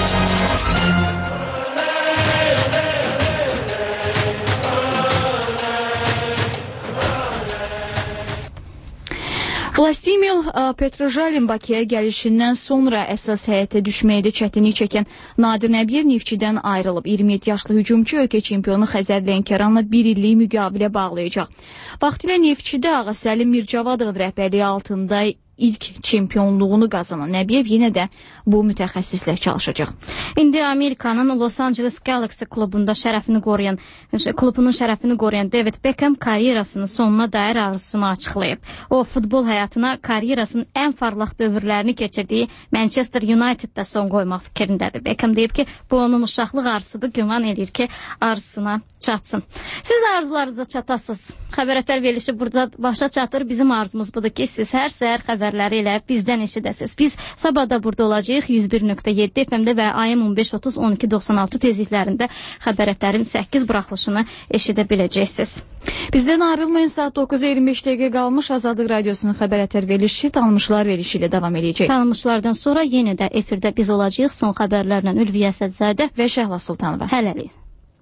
Vladimir Petrojalin Bakıya gəlişindən sonra əsas həyətə düşməkdə çətinlik çəkən Nadir Nəbiyev Neftçidən ayrılıb. 27 yaşlı hücumçu ölkə çempionu Xəzər Lənkəranla 1 illik müqavilə bağlayacaq. Vaxtilə Neftçidə Ağa Səlim Mircavadov rəhbərliyi altında ilk çempionluğunu qazanan Nəbiyev yenə də bu mütəxəssislə çalışacaq. İndi Amerikanın Los Angeles Galaxy klubunun şərəfini qoruyan David Beckham karyerasının sonuna dair arzusunu açıqlayıb. O, futbol həyatına karyerasının ən parlaq dövrlərini keçirdiyi Manchester United'da son qoymaq fikrindədir. Beckham deyib ki, bu onun uşaqlıq arzusudur, güman edir ki, arzusuna çatsın. Siz arzularınıza çatasınız. Xəbər ətər verilişi burada başa çatır. Bizim arzumuz budur ki, siz hər səhər xəbər xəbərləri ilə bizdən eşidəsiniz. Biz sabah da burada olacağıq 101.7 FM-də və AM 15:30-12:96 tezliklərində xəbərətlərin 8 buraxılışını eşidə biləcəksiniz. Bizdən ayrılmayın, saat 9:25 dəqiqə qalmış Azadlıq Radiosunun xəbərətlər verilişi tanınmışlar verilişi ilə davam edəcək. Tanınmışlardan sonra yenə də efirdə biz olacağıq. Son xəbərlərlə Ülviyə Əsədzadə və Şəhla Sultanova. Hələlik.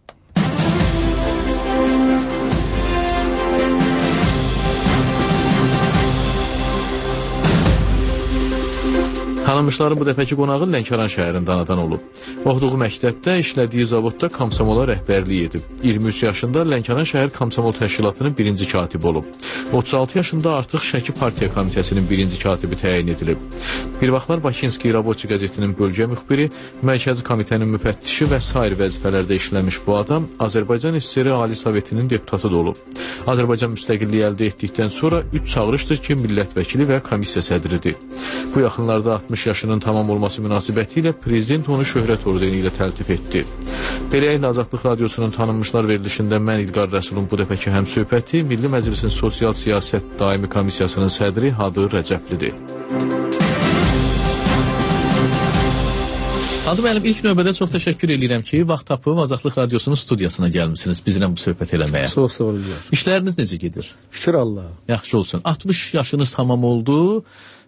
Tanınmışların bu dəfəki qonağı Lənkəran şəhərində anadan olub. Oxuduğu məktəbdə, işlədiyi zavodda komsomola rəhbərlik edib. 23 yaşında Lənkəran şəhər komsomol təşkilatının birinci katibi olub. 36 yaşında artıq Şəki Partiya Komitəsinin birinci katibi təyin edilib. Bir vaxtlar Bakinski Raboçi qəzetinin bölgə müxbiri, Mərkəzi Komitənin müfəttişi və sair vəzifələrdə işləmiş bu adam Azərbaycan SSR Ali Sovetinin deputatı da olub. Azərbaycan müstəqilliyi əldə etdikdən sonra 3 çağırışdır ki, millət vəkili və komissiya sədridir. Bu yaxınlarda 60 yaşının tamam olması münasibətilə prezident onu şöhrət ordeni ilə təltif etdi. Beləliklə Azadlıq Radiosunun tanınmışlar verilişində mən İlqar Rəsulun bu dəfəki həmsöhbəti Milli Məclisin Sosial Siyasət Daimi Komissiyasının sədri Hadır Rəcəblidir. Adı mənim ilk növbədə çox təşəkkür edirəm ki, vaxt tapıb Azadlıq Radiosunun studiyasına gəlmişsiniz bizlə bu söhbət eləməyə. Çox sağ olun. İşləriniz necə gedir? Şükür Allah. Yaxşı olsun. 60 yaşınız tamam oldu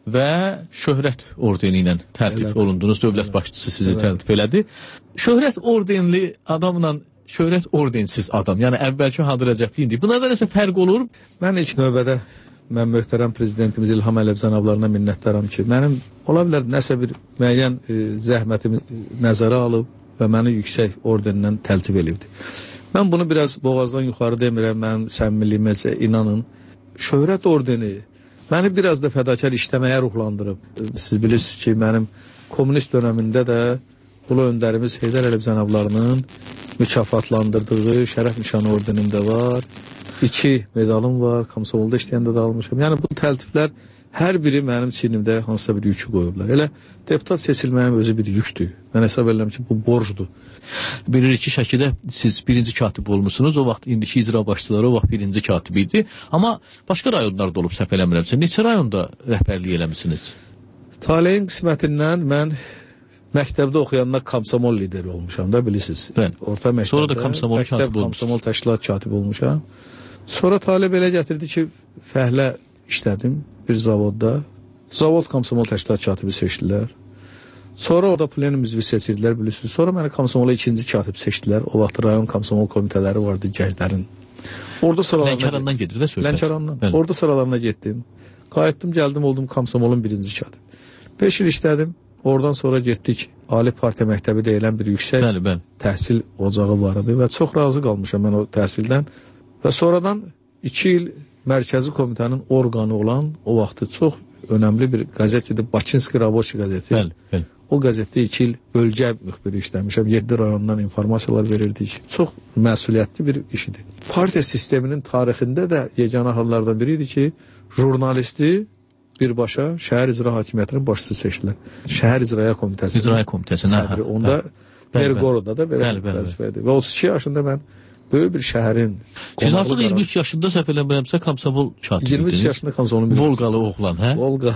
və şöhrət ordeni ilə təltif olundunuz. Dövlət başçısı sizi təltif elədi. Şöhrət ordenli adamla şöhrət ordensiz adam, yəni əvvəlki Hadır Rəcəbli indi. Bunlarda nəsə fərq olur? Mən ilk növbədə mən möhtərəm prezidentimiz İlham Əliyev cənablarına minnətdaram ki, mənim ola bilər nəsə bir müəyyən zəhmətimi nəzərə alıb və məni yüksək ordenindən təltif edibdi. Mən bunu biraz boğazdan yuxarı demirəm, mən səmimiliyimə inanın. Şöhrət ordeni məni biraz da fədakar işləməyə ruhlandırıb. Siz bilirsiniz ki, mənim komünist dönəmində də ulu öndərimiz Heydər Əliyev cənablarının mükafatlandırdığı şərəf nişanı ordenimdə var. 2 medalım var, komsomolda işləyəndə də almışam. Yəni bu təltiflər hər biri mənim çiynimdə hansısa bir yükü qoyublar. Elə deputat seçilməyim özü bir yükdür. Mən hesab edirəm ki, bu borcdur. Bilirik ki, Şəkidə siz birinci katib olmuşsunuz. O vaxt indiki icra başçıları o vaxt birinci katib idi. Amma başqa rayonlarda olub səhv eləmirəmsə. Neçə rayonda rəhbərlik eləmişsiniz? Taleyin qismətindən mən məktəbdə oxuyanda komsomol lideri olmuşam da, bilirsiniz. Orta məktəbdə. Sonra da komsomol katib olmuşsunuz. Komsomol təşkilat katib olmuşam. Sonra talib elə gətirdi ki, fəhlə işlədim bir zavodda. Zavod komsomol təşkilat katibi seçdilər. Sonra orada plenum üzvü seçildilər, bilirsiniz. Sonra məni komsomola ikinci katib seçdilər. O vaxt rayon komsomol komitələri vardı Gənclərin. Orada sıralarına... Lənkərandan gedir də söhbət. Lənkərandan. Orada sıralarına getdim. Qayıtdım, gəldim, oldum komsomolun birinci katib. 5 il işlədim. Oradan sonra getdik. Ali Partiya Məktəbi deyilən bir yüksək təhsil ocağı var idi və çox razı qalmışam mən o təhsildən. Və sonradan 2 il Mərkəzi Komitənin orqanı olan o vaxtı çox önəmli bir qəzet idi. Bakinski Raboçi qəzeti. O qəzetdə 2 il bölgə müxbiri işləmişəm. 7 rayondan informasiyalar verirdik. Çox məsuliyyətli bir iş idi. Partiya sisteminin tarixində də yeganə hallardan biri idi ki, jurnalisti birbaşa şəhər icra hakimiyyətinin başçısı seçdilər. Şəhər İcra Komitəsinin sədri. Onda Mergoroda da belə vəzifə idi. Və 32 yaşında mən böyük bir şəhərin... Siz artıq 23 yaşında səhv eləmirəmsə komsomol katibi idiniz. 23 yaşında komsomolun bir... Volqalı oğlan, hə? Volqa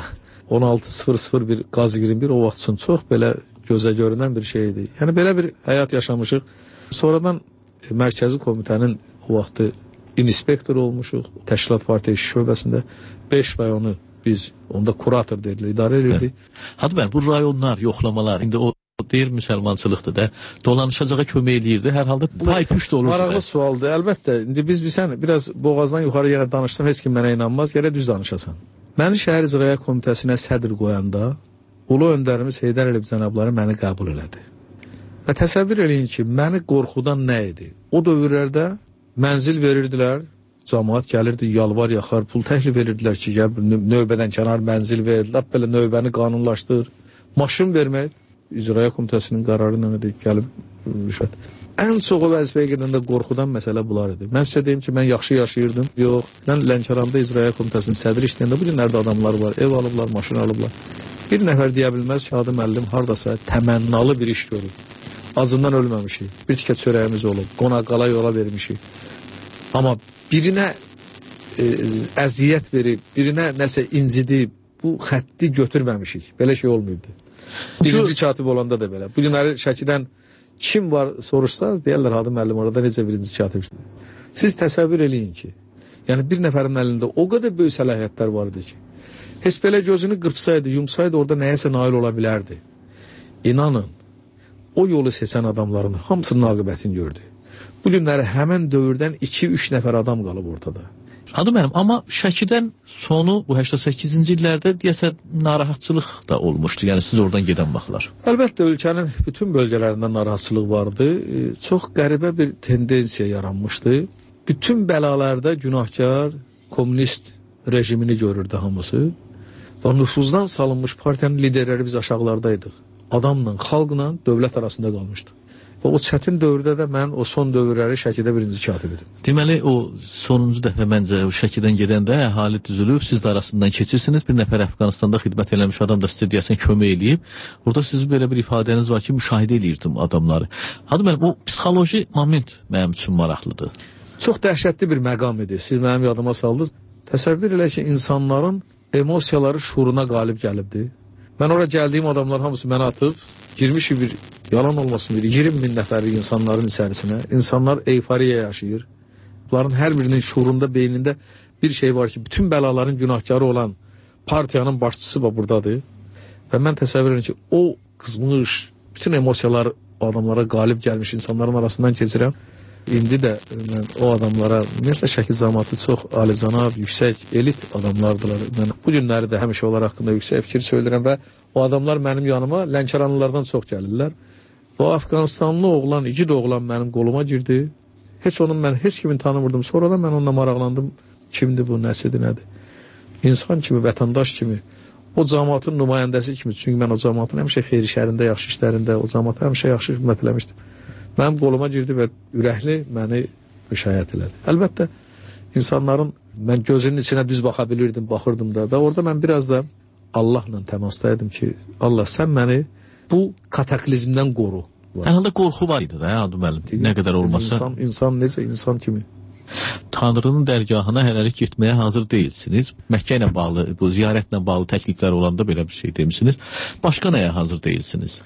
16.001 qaz 21 o vaxt üçün çox belə gözə görünən bir şey idi. Yəni belə bir həyat yaşamışıq. Sonradan Mərkəzi Komitənin o vaxtı inspektor olmuşuq. Təşkilat Partiya İş Şöbəsində 5 rayonu biz onda kurator dedilir, idarə edirdik. Hadi mən, bu rayonlar, yoxlamalar, indi o deyir müsəlmançılıqdır da, dolanışacağa kömək eləyirdi. Hər halda pay-püş də olurdu. Maraqlı sualdır. Əlbəttə, indi biz biraz boğazdan yuxarı yenə danışsam, heç kim mənə inanmaz, gərək düz danışasan. Məni Şəhər İcra Komitəsinə sədr qoyanda, ulu öndərimiz Heydər Əliyev cənabları məni qəbul elədi. Və təsəvvür eləyin ki, məni qorxudan nə idi? O dövrlərdə mənzil verirdilər, cəmaat gəlirdi, yalvar yaxar, pul təklif verirdilər ki, növbədən kənar mənzil verirdilər, belə növbəni qanunlaşdır. Maşın vermək, İcra Komitəsinin qərarı nədir, gəlib rüşvət. Ən çox o vəzifəyə gedəndə qorxudan məsələ bunlar idi. Mən sizə deyim ki, mən yaxşı yaşayırdım. Yox, mən Lənkəranda İcra Komitəsinin sədri işləyəndə bu günlərdə adamlar var, ev alıblar, maşın alıblar. Bir nəfər deyə bilməz ki, adı müəllim hardasa təmənnalı bir iş görür. Acından ölməmişik, bir tikə çörəyimiz olub, qonaq-qala yola vermişik. Amma birinə əziyyət verib, birinə nəsə incidib, bu xətti götürməmişik. Belə şey olmayıbdı. Birinci katib olanda da belə. Bu günləri Şəkidən kim var soruşsanız, deyərlər Hadı müəllim orada necə birinci katib. Siz təsəvvür eləyin ki, yəni bir nəfərin əlində o qədər böyük səlahiyyətlər var idi ki, heç belə gözünü qırpsaydı, yumsaydı orada nəyəsə nail ola bilərdi. İnanın, o yolu seçən adamların hamısının aqibətini gördü. Bu günləri həmən dövrdən 2-3 nəfər adam qalıb ortada. Hadı mənim, amma Şəkidən sonu bu 88-ci illərdə deyəsən narahatçılıq da olmuşdu. Yəni siz oradan gedən vaxtlar. Əlbəttə ölkənin bütün bölgələrində narahatçılıq vardı. Çox qəribə bir tendensiya yaranmışdı. Bütün bəlalarda günahkar komünist rejimini görürdü hamısı. Və nüfuzdan salınmış partiyanın liderləri biz aşağılardaydıq. Adamla, xalqla, dövlət arasında qalmışdıq. Və o çətin dövrdə də mən o son dövrləri Şəkidə birinci katib idim. Deməli, o sonuncu dəfə məncə o Şəkidən gedəndə əhali düzülüb, siz də arasından keçirsiniz. Bir nəfər Əfqanistanda xidmət eləmiş adam da sizə deyəsən kömək eləyib. Orada sizin belə bir ifadəniz var ki, müşahidə eləyirdim adamları. Hadı mənim, o psixoloji moment mənim üçün maraqlıdır. Çox dəhşətli bir məqam idi. Siz mənim yadıma saldınız. Təsəvvür elə ki, insanların emosiyaları şuuruna qalib gəlibdi. Mən ora gəldiyim adamlar hamısı mənə atıb, girmişik bir, yalan olmasın bir 20 min nəfərlik insanların içərisinə. İnsanlar euforiya yaşayır. Bunların hər birinin şuurunda, beynində bir şey var ki, bütün bəlaların günahkarı olan partiyanın başçısı buradadır. Və mən təsəvvür edirəm ki, o qızmış, bütün emosiyalar adamlara qalib gəlmiş insanların arasından keçirəm. İndi də mən o adamlara, ümumiyyətlə Şəkil cəmiyyəti çox alicənab, yüksək, elit adamlardılar. Mən bu günləri də həmişə onlar haqqında yüksək fikir söyləyirəm və o adamlar mənim yanıma Lənkəranlılardan çox gəlirlər. O Afqanistanlı oğlan, igid oğlan mənim qoluma girdi. Heç onun mən heç kimin tanımırdım. Sonradan mən onunla maraqlandım. Kimdir bu, nəsidir, nədir? İnsan kimi, vətəndaş kimi, o cəmiyyətin nümayəndəsi kimi. Çünki mən o cəmiyyətin həmişə xeyri şərində, yaxşı işlərində, o cəmiyyətə həmişə yaxşı xidmət eləmişdim. Mənim qoluma girdi və ürəkli məni müşahidə elədi. Əlbəttə, insanların, mən gözünün içinə düz baxa bilirdim, baxırdım da və orada mən biraz da Allahla təmasdaydım ki, Allah sən məni bu kataklizmdən qoru. Əlində qorxu var idi də, Hadı müəllim, nə qədər olmasa. İnsan necə, insan kimi. Tanrının dərgahına hələlik getməyə hazır deyilsiniz. Məkkə ilə bağlı, bu ziyarətlə bağlı təkliflər olanda belə bir şey demişsiniz. Başqa nəyə hazır deyilsiniz?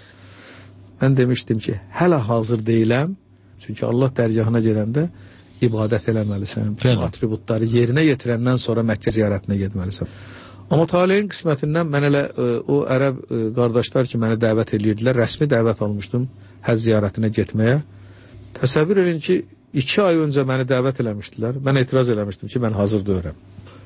Mən demişdim ki, hələ hazır deyiləm. Çünki Allah dərgahına gedəndə ibadət eləməlisən. Atributları yerinə yetirəndən sonra Məkkə ziyarətinə getməlisən. Amma taleyin qismətindən mən elə o ərəb qardaşlar ki, məni dəvət edirdilər, rəsmi dəvət almışdım həcc ziyarətinə getməyə. Təsəvvür edin ki, 2 ay öncə məni dəvət eləmişdilər. Mən etiraz eləmişdim ki, mən hazır deyirəm.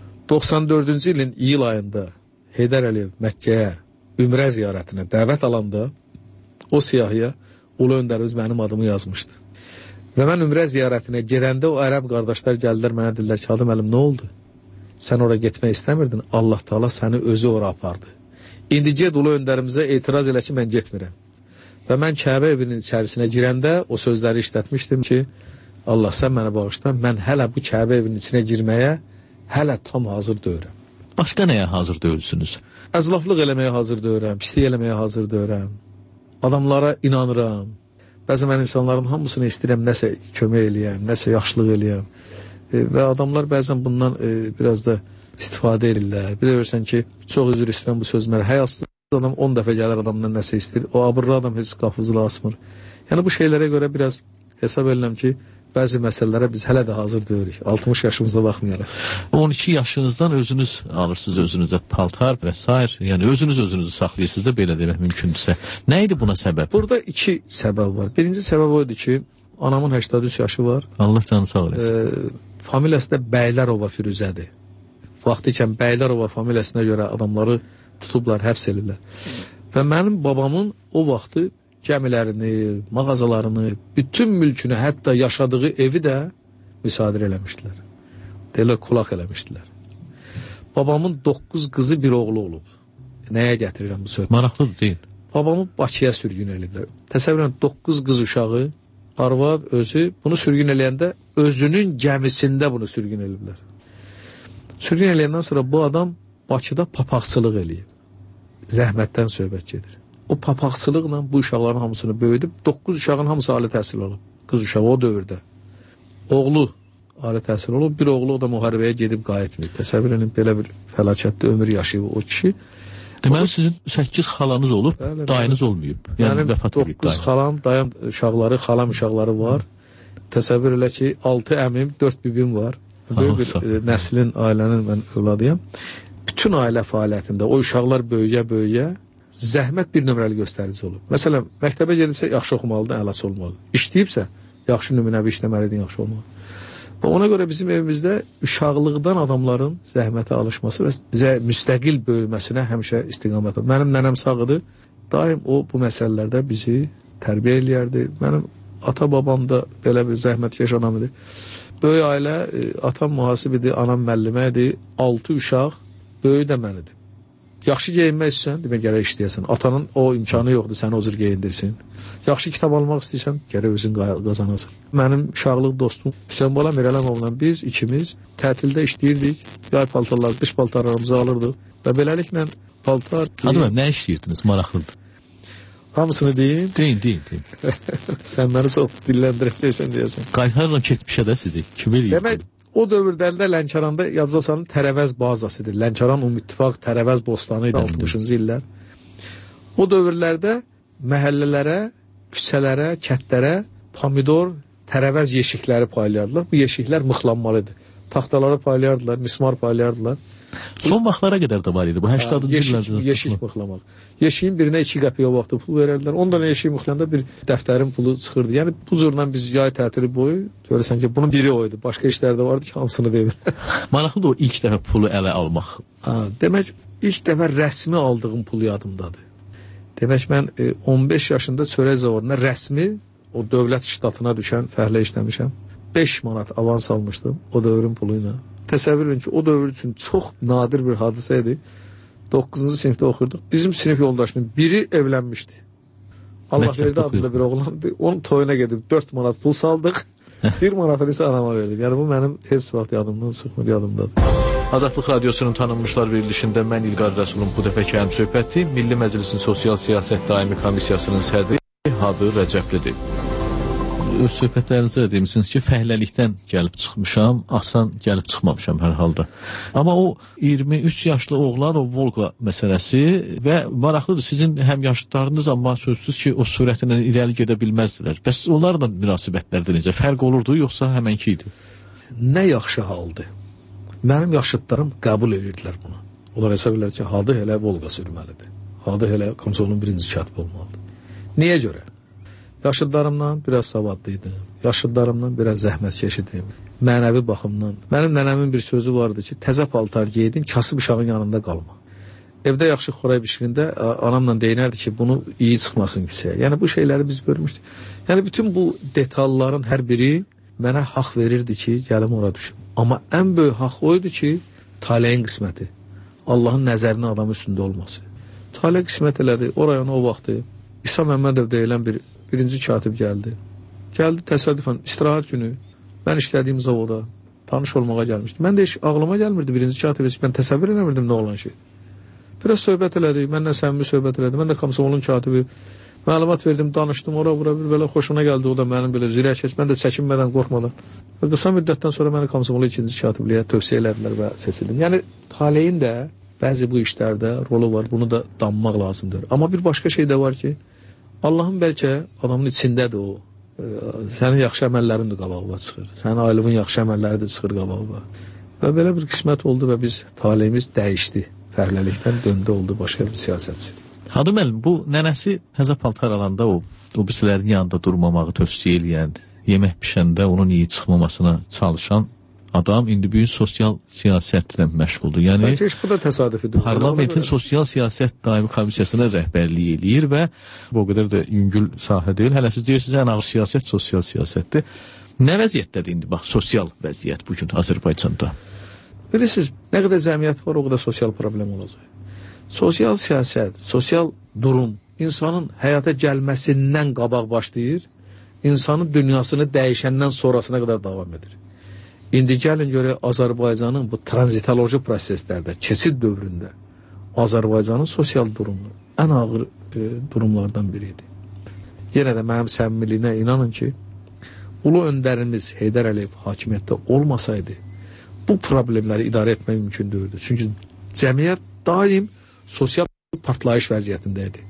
94-cü ilin iyul ayında Heydər Əliyev Məkkəyə ümrə ziyarətinə dəvət alanda o siyahıya Ulu Öndərimiz mənim adımı yazmışdı. Və mən ümrə ziyarətinə gedəndə o ərəb qardaşlar gəldilər mənə dedilər ki, Hadı müəllim, nə oldu? Sən ora getmək istəmirdin, Allah Taala səni özü ora apardı. İndi ged Ulu Öndərimizə etiraz elə ki, mən getmirəm. Və mən Kəbə evinin içərisinə girəndə o sözləri işlətmişdim ki, Allah sən mənə bağışla, mən hələ bu Kəbə evinin içinə girməyə hələ tam hazır deyirəm. Başqa nəyə hazır deyilsiniz? Əzlaflıq eləməyə hazır deyirəm, pislik eləməyə hazır deyirəm. Adamlara inanıram. Bəzən mən insanların hamısını istəyirəm, nəsə kömək eləyəm, nəsə yaxşılıq eləyəm. Və adamlar bəzən bundan biraz da istifadə edirlər. Bir də görürsən ki, çox üzr istəyirəm bu sözləri. Həyasız adam 10 dəfə gəlir adamdan nəsə istəyir. O abırlı adam heç qapızıla asmır. Yəni bu şeylərə görə biraz hesab edirəm ki, bəzi məsələlərə biz hələ də hazır deyirik. 60 yaşımıza baxmayaraq. 12 yaşınızdan özünüz alırsınız özünüzə paltar və s. Yəni özünüzü saxlayırsınız da belə demək mümkündürsə. Nə idi buna səbəb? Burada 2 səbəb var. Birinci səbəb o idi ki, anamın 83 yaşı var. Allah canı sağ eləsin. Familiyası da Bəylərova Firuzədir. Vaxtı ikən Bəylərova familiyasına görə adamları tutublar, həbs edirlər. Və mənim babamın o vaxtı gəmilərini, mağazalarını, bütün mülkünü, hətta yaşadığı evi də müsadirə eləmişdilər. Deyirlər, kulaq eləmişdilər. Babamın 9 qızı, bir oğlu olub. Nəyə gətirirəm bu söhbət? Maraqlıdır, deyil. Babamı Bakıya sürgün eləyiblər. Təsəvvür edin, 9 qız uşağı, arvad özü bunu sürgün eləyəndə özünün gəmisində bunu sürgün eləyiblər. Sürgün eləyəndən sonra bu adam Bakıda papaqçılıq eləyib. Zəhmətdən söhbət gedir. O papaqçılıqla bu uşaqların hamısını böyüdüb, 9 uşağın hamısı ali təhsil alıb. Qız uşağı o dövrdə. Oğlu ali təhsil olub, bir oğlu o da müharibəyə gedib qayıtmayıb. Təsəvvür edin, belə bir fəlakətli ömür yaşayıb o kişi. Deməli sizin 8 xalanız olub, dayınız olmayıb. Yəni vəfat edib dayın. 9 xalam, dayım uşaqları, xalam uşaqları var. Təsəvvür elə ki, 6 əmim, 4 bibim var. Böyük bir nəslin, ailənin mən övladıyam. Bütün ailə fəaliyyətində o uşaqlar böyüyə zəhmət bir nömrəli göstərici olub. Məsələn, məktəbə gedibsə yaxşı oxumalıdır, əlası olmalıdır. İşləyibsə yaxşı nümunəvi işləməlidir, yaxşı olmalıdır. Və ona görə bizim evimizdə uşaqlıqdan adamların zəhmətə alışması və bizə müstəqil böyüməsinə həmişə istiqamət olur. Mənim nənəm sağıdır, daim o bu məsələlərdə bizi tərbiyə eləyərdi. Mənim ata-babam da belə bir zəhmətkeş adam idi. Böyük ailə, atam mühasib idi, anam müəllimə idi, 6 uşaq, böyük də mən idim. Yaxşı geyinmək istəyirsən, demək gərək işləyəsən. Atanın o imkanı yoxdur, səni o cür geyindirsin. Yaxşı kitab almaq istəyirsən, gərək özün qazanasın. Mənim uşaqlıq dostum Hüseyin Bala Mirələmovla biz ikimiz tətildə işləyirdik. Yay paltarlar, qış paltarlarımızı alırdıq və beləliklə paltar... Adım, nə işləyirdiniz? Maraqlıdır. Hamısını deyim? Deyin. Sən məni çox dilləndirəcəksən deyəsən. Qaytarla keçmişə də sizi. Kim eləyir? Demək, o dövrlərdə Lənkəranda Yadzasanın Tərəvəz bazasıdır. Lənkəran Ümidtifaq Tərəvəz bostanı idi 60-cı illər. O dövrlərdə məhəllələrə, küçələrə, kətlərə pomidor, tərəvəz yeşikləri paylayardılar. Bu yeşiklər mıxlanmalıdır. Taxtaları paylayardılar, mismar paylayardılar. Son vaxtlara qədər də var idi. Bu 80-cı illərdə. Yeşik mıxlamaq. Yeşiyin birinə 2 qəpiyə o vaxtı pul verərdilər. Ondan yeşiyi mıxlayanda bir dəftərin pulu çıxırdı. Yəni bu cürlə biz yay tətili boyu görürsən ki, bunun biri o idi. Başqa işlər də vardı ki, hamısını deyir. Maraqlıdır o ilk dəfə pulu ələ almaq. Demək, ilk dəfə rəsmi aldığım pul yadımdadır. Demək, mən 15 yaşında çörək zavoduna rəsmi o dövlət ştatına düşən fəhlə işləmişəm. 5 manat avans almışdım o dövrün pulu ilə. Təsəvvür edin ki, o dövr üçün çox nadir bir hadisə idi. 9-cu sinifdə oxurduq. Bizim sinif yoldaşının biri evlənmişdi. Allah verdi adında bir oğlandı. Onun toyuna gedib 4 manat pul saldıq. 1 manatını isə anama verdik. Yəni bu mənim heç vaxt yadımdan çıxmır, yadımdadır. Azadlıq Radiosunun tanınmışlar verilişində mən İlqar Rəsulun bu dəfəki həmsöhbəti Milli Məclisin Sosial Siyasət Daimi Komissiyasının sədri Hadı Rəcəblidir. Öz söhbətlərinizə demişsiniz ki, fəhləlikdən gəlib çıxmışam, asan gəlib çıxmamışam hər halda. Amma o 23 yaşlı oğlan, o Volqa məsələsi və maraqlıdır, sizin həm yaşlılarınız, amma sözsüz ki, o sürətlə irəli gedə bilməzdilər. Bəs onlarla münasibətlərdə necə? Fərq olurdu, yoxsa həmənki idi? Nə yaxşı haldır. Mənim yaşıtlarım qəbul edirdilər bunu. Onlar hesab edirlər ki, Hadı elə Volqa sürməlidir. Hadı elə Komsomolun birinci katibi olmalıdır. Niyə görə? Yaşıdlarımdan biraz savadlıydım. Yaşıdlarımdan biraz zəhmətkeş idim. Mənəvi baxımdan. Mənim nənəmin bir sözü vardı ki, təzə paltar giydin, kasıb uşağın yanında qalma. Evdə yaxşı xoray bişirində anamla deyinərdi ki, bunu iyi çıxmasın küçəyə. Yəni bu şeyləri biz görmüşdük. Yəni bütün bu detalların hər biri mənə haqq verirdi ki, gəlim ora düşüm. Amma ən böyük haqq o idi ki, taleyin qisməti. Allahın nəzərinin adam üstündə olması. Tale qismət elədi. Oraya o vaxtı İsa Məmmədov deyilən birinci katib gəldi. Gəldi təsadüfən istirahət günü. Mən işlədiyim zavoda tanış olmağa gəlmişdim. Mən də heç ağlıma gəlmirdi birinci katib. Mən təsəvvür eləmirdim nə olan şey. Biraz söhbət elədik. Mənlə səmimi söhbət elədi. Mən də Komsomolun katibi. Məlumat verdim, danışdım. Ora bura bir belə xoşuna gəldi. O da mənim belə zirək heç. Mən də çəkinmədən, qorxmadan. Və qısa müddətdən sonra məni Komsomolu ikinci katibliyə tövsiyə elədilər və seçildim. Yəni taleyin də bəzi bu işlərdə rolu var. Bunu da danmaq lazımdır. Amma bir başqa şey də var ki, Allahın bəlkə adamın içindədir o. Sənin yaxşı əməllərin də qabağıma çıxır. Sənin ailinin yaxşı əməlləri də çıxır qabağıma. Və belə bir qismət oldu və biz taleyimiz dəyişdi. Fəhləlikdən döndü oldu başqa bir siyasətçi. Hadı müəllim, bu nənəsi təzə paltar alanda o birisilərin yanında durmamağı tövsiyə eləyən, yemək bişəndə onun iyi çıxmamasına çalışan adam indi büyük sosial siyasətlə məşğuldur. Yəni bəlkə heç bu da təsadüfidir. Parlamentin Sosial Siyasət Daimi Komissiyasına rəhbərlik eləyir və bu qədər də yüngül sahə deyil. Hələ siz deyirsiniz, ən ağır siyasət sosial siyasətdir. Nə vəziyyətdədir indi bax sosial vəziyyət bu gün Azərbaycanda? Bilirsiniz, nə qədər cəmiyyət var, o qədər sosial problem olacaq. Sosial siyasət, sosial durum insanın həyata gəlməsindən qabaq başlayır, insanın dünyasını dəyişəndən sonrasına qədər davam edir. İndi gəlin görək Azərbaycanın bu tranzitoloji proseslərdə, keçid dövründə Azərbaycanın sosial durumu ən ağır durumlardan biridir. Yenə də mənim səmimiliyinə inanın ki, ulu öndərimiz Heydər Əliyev hakimiyyətdə olmasaydı, bu problemləri idarə etmək mümkün deyildi. Çünki cəmiyyət daim sosial partlayış vəziyyətindəydi.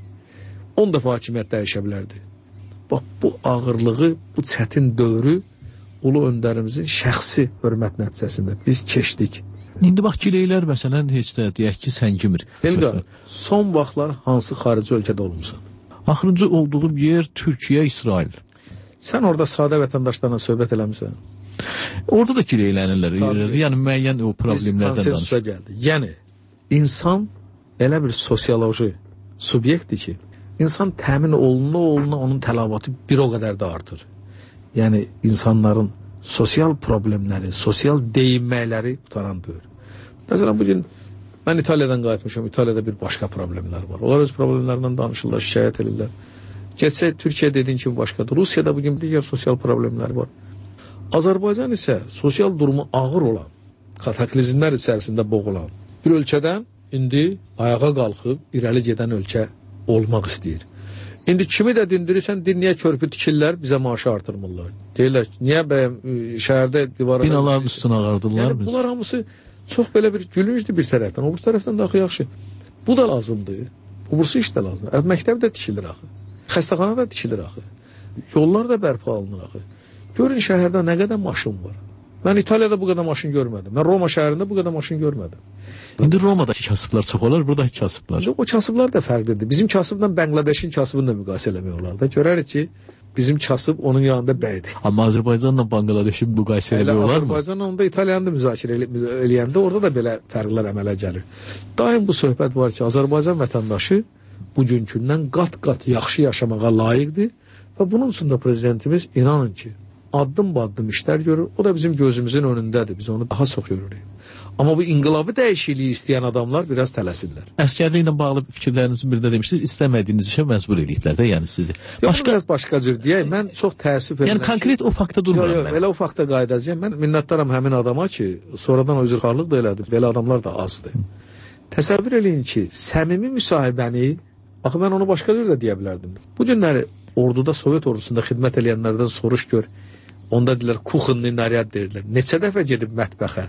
10 dəfə hakimiyyət dəyişə bilərdi. Bax, bu ağırlığı, bu çətin dövrü ulu öndərimizin şəxsi hörmət nəticəsində biz keçdik. İndi bax, Gileylər məsələn heç də deyək ki, səngimir. Elqar, son vaxtlar hansı xarici ölkədə olmuşsan? Axırıncı olduğum yer Türkiyə, İsrail. Sən orada sadə vətəndaşlarla söhbət eləmişsən? Orada da gileylənirlər. Yəni müəyyən o problemlərdən danışır. Yəni, insan elə bir sosioloji subyektdir ki, insan təmin oluna onun tələbatı bir o qədər də artır. Yəni, insanların sosial problemləri, sosial deyinməkləri qutaran deyir. Məsələn, bugün mən İtaliyadan qayıtmışam, İtaliyada bir başqa problemlər var. Onlar öz problemlərindən danışırlar, şikayət edirlər. Geçsə, Türkiyə dediyin kimi başqadır. Rusiyada bugün digər sosial problemləri var. Azərbaycan isə sosial durumu ağır olan, kataklizmlər içərisində boğulan bir ölkədən indi ayağa qalxıb irəli gedən ölkə olmaq istəyir. İndi kimi də dindirirsən, niyə körpü tikirlər, bizə maaşı artırmırlar. Deyirlər, niyə şəhərdə divara... Binaların üstünə ağardırlar. Yəni, bunlar hamısı çox belə bir gülüncdür bir tərəfdən. O bir tərəfdən də axı yaxşı. Bu da lazımdır. Bursu iş də lazımdır. Məktəb də tikilir axı. Xəstəxana da tikilir axı. Yollar da bərpa alınır axı. Görün şəhərdə nə qədər maşın var. Mən İtaliyada bu qədər maşın görmədim. Mən Roma şəhərində bu qədər maşın görmədim. İndi Romadakı kasıblar çox olar, buradakı kasıblar. O kasıblar da fərqlidir. Bizim kasıbla Bəngladeşin kasıbını da müqayisə eləmək olar da. Görərik ki, bizim kasıb onun yanında bəydir. Amma Azərbaycanla Bəngladeşi müqayisə eləmək olar mı? Azərbaycanla onda İtaliyanı da müzakirə eləyəndə orada da belə fərqlər əmələ gəlir. Daim bu söhbət var ki, Azərbaycan vətəndaşı bugünkündən qat-qat yaxşı yaşamağa layiqdir və bunun üçün də prezidentimiz inanın ki, addım-baddım işlər görür. O da bizim gözümüzün önündədir. Biz onu daha çox görürük. Amma bu inqilabı dəyişikliyi istəyən adamlar biraz tələsirlər. Əskərliklə bağlı fikirlərinizi bir də demişdiniz, istəmədiyiniz işə məcbur ediblər də, yəni sizi. Biraz başqa cür deyək, mən çox təəssüf edirəm. Yəni konkret o faktda durmuram mən. Elə o faktda qayıdacağam. Mən minnətdaram həmin adama ki, sonradan o üzrxarlıq da elədi. Belə adamlar da azdır. Təsəvvür eləyin ki, səmimi müsahibəni, axı mən onu başqa cür də deyə bilərdim. Bu günləri orduda, Sovet ordusunda xidmət eləyənlərdən soruş gör. Onda deyirlər, kuxunlu naryad deyirlər. Neçə dəfə gedib mətbəxə?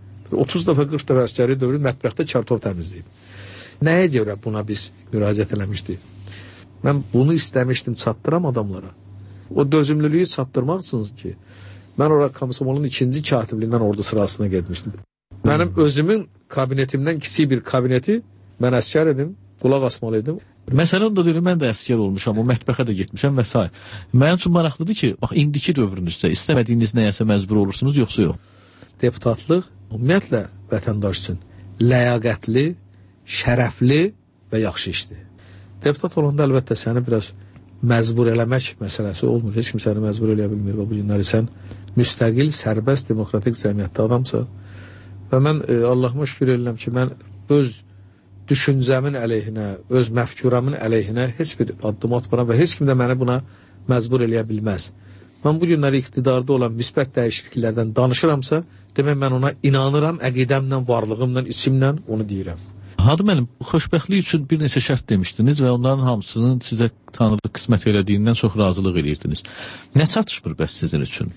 30 dəfə, 40 dəfə əskəri dövrü mətbəxdə çartov təmizləyib. Nəyə görə buna biz müraciət eləmişdik? Mən bunu istəmişdim, çatdıram adamlara. O dözümlülüyü çatdırmaq üçün ki, mən orada Komsomolun 2-ci katibliyindən ordu sırasına getmişdim. Mənim özümün kabinetimdən kiçik bir kabineti mən əskər edim, qulaq asmalıydım. Məsələn də deyirəm, mən də əskər olmuşam, o mətbəxə də getmişəm və s. Mənim üçün maraqlıdır ki, bax, indiki dövrünüzdə istəmədiyiniz nəyəsə məcbur olursunuz, yoxsa yox? Deputatlıq ümumiyyətlə vətəndaş üçün ləyaqətli, şərəfli və yaxşı işdir. Deputat olanda əlbəttə səni biraz məcbur eləmək məsələsi olmur. Heç kim səni məcbur eləyə bilmir və bu günləri sən müstəqil, sərbəst, demokratik cəmiyyətdə adamsan. Və mən Allahıma şükür edirəm ki, mən öz düşüncəmin əleyhinə, öz məfkuramın əleyhinə heç bir addım atmıram və heç kim də məni buna məcbur eləyə bilməz. Mən bu günləri iqtidarda olan müsbət dəyişikliklərdən danışıramsa, demək mən ona inanıram, əqidəmlə, varlığımla, içimlə onu deyirəm. Hadı mənim, xoşbəxtlik üçün bir neçə şərt demişdiniz və onların hamısının sizə Tanrı qismət elədiyindən çox razılıq edirdiniz. Nə çatışmır bəs sizin üçün?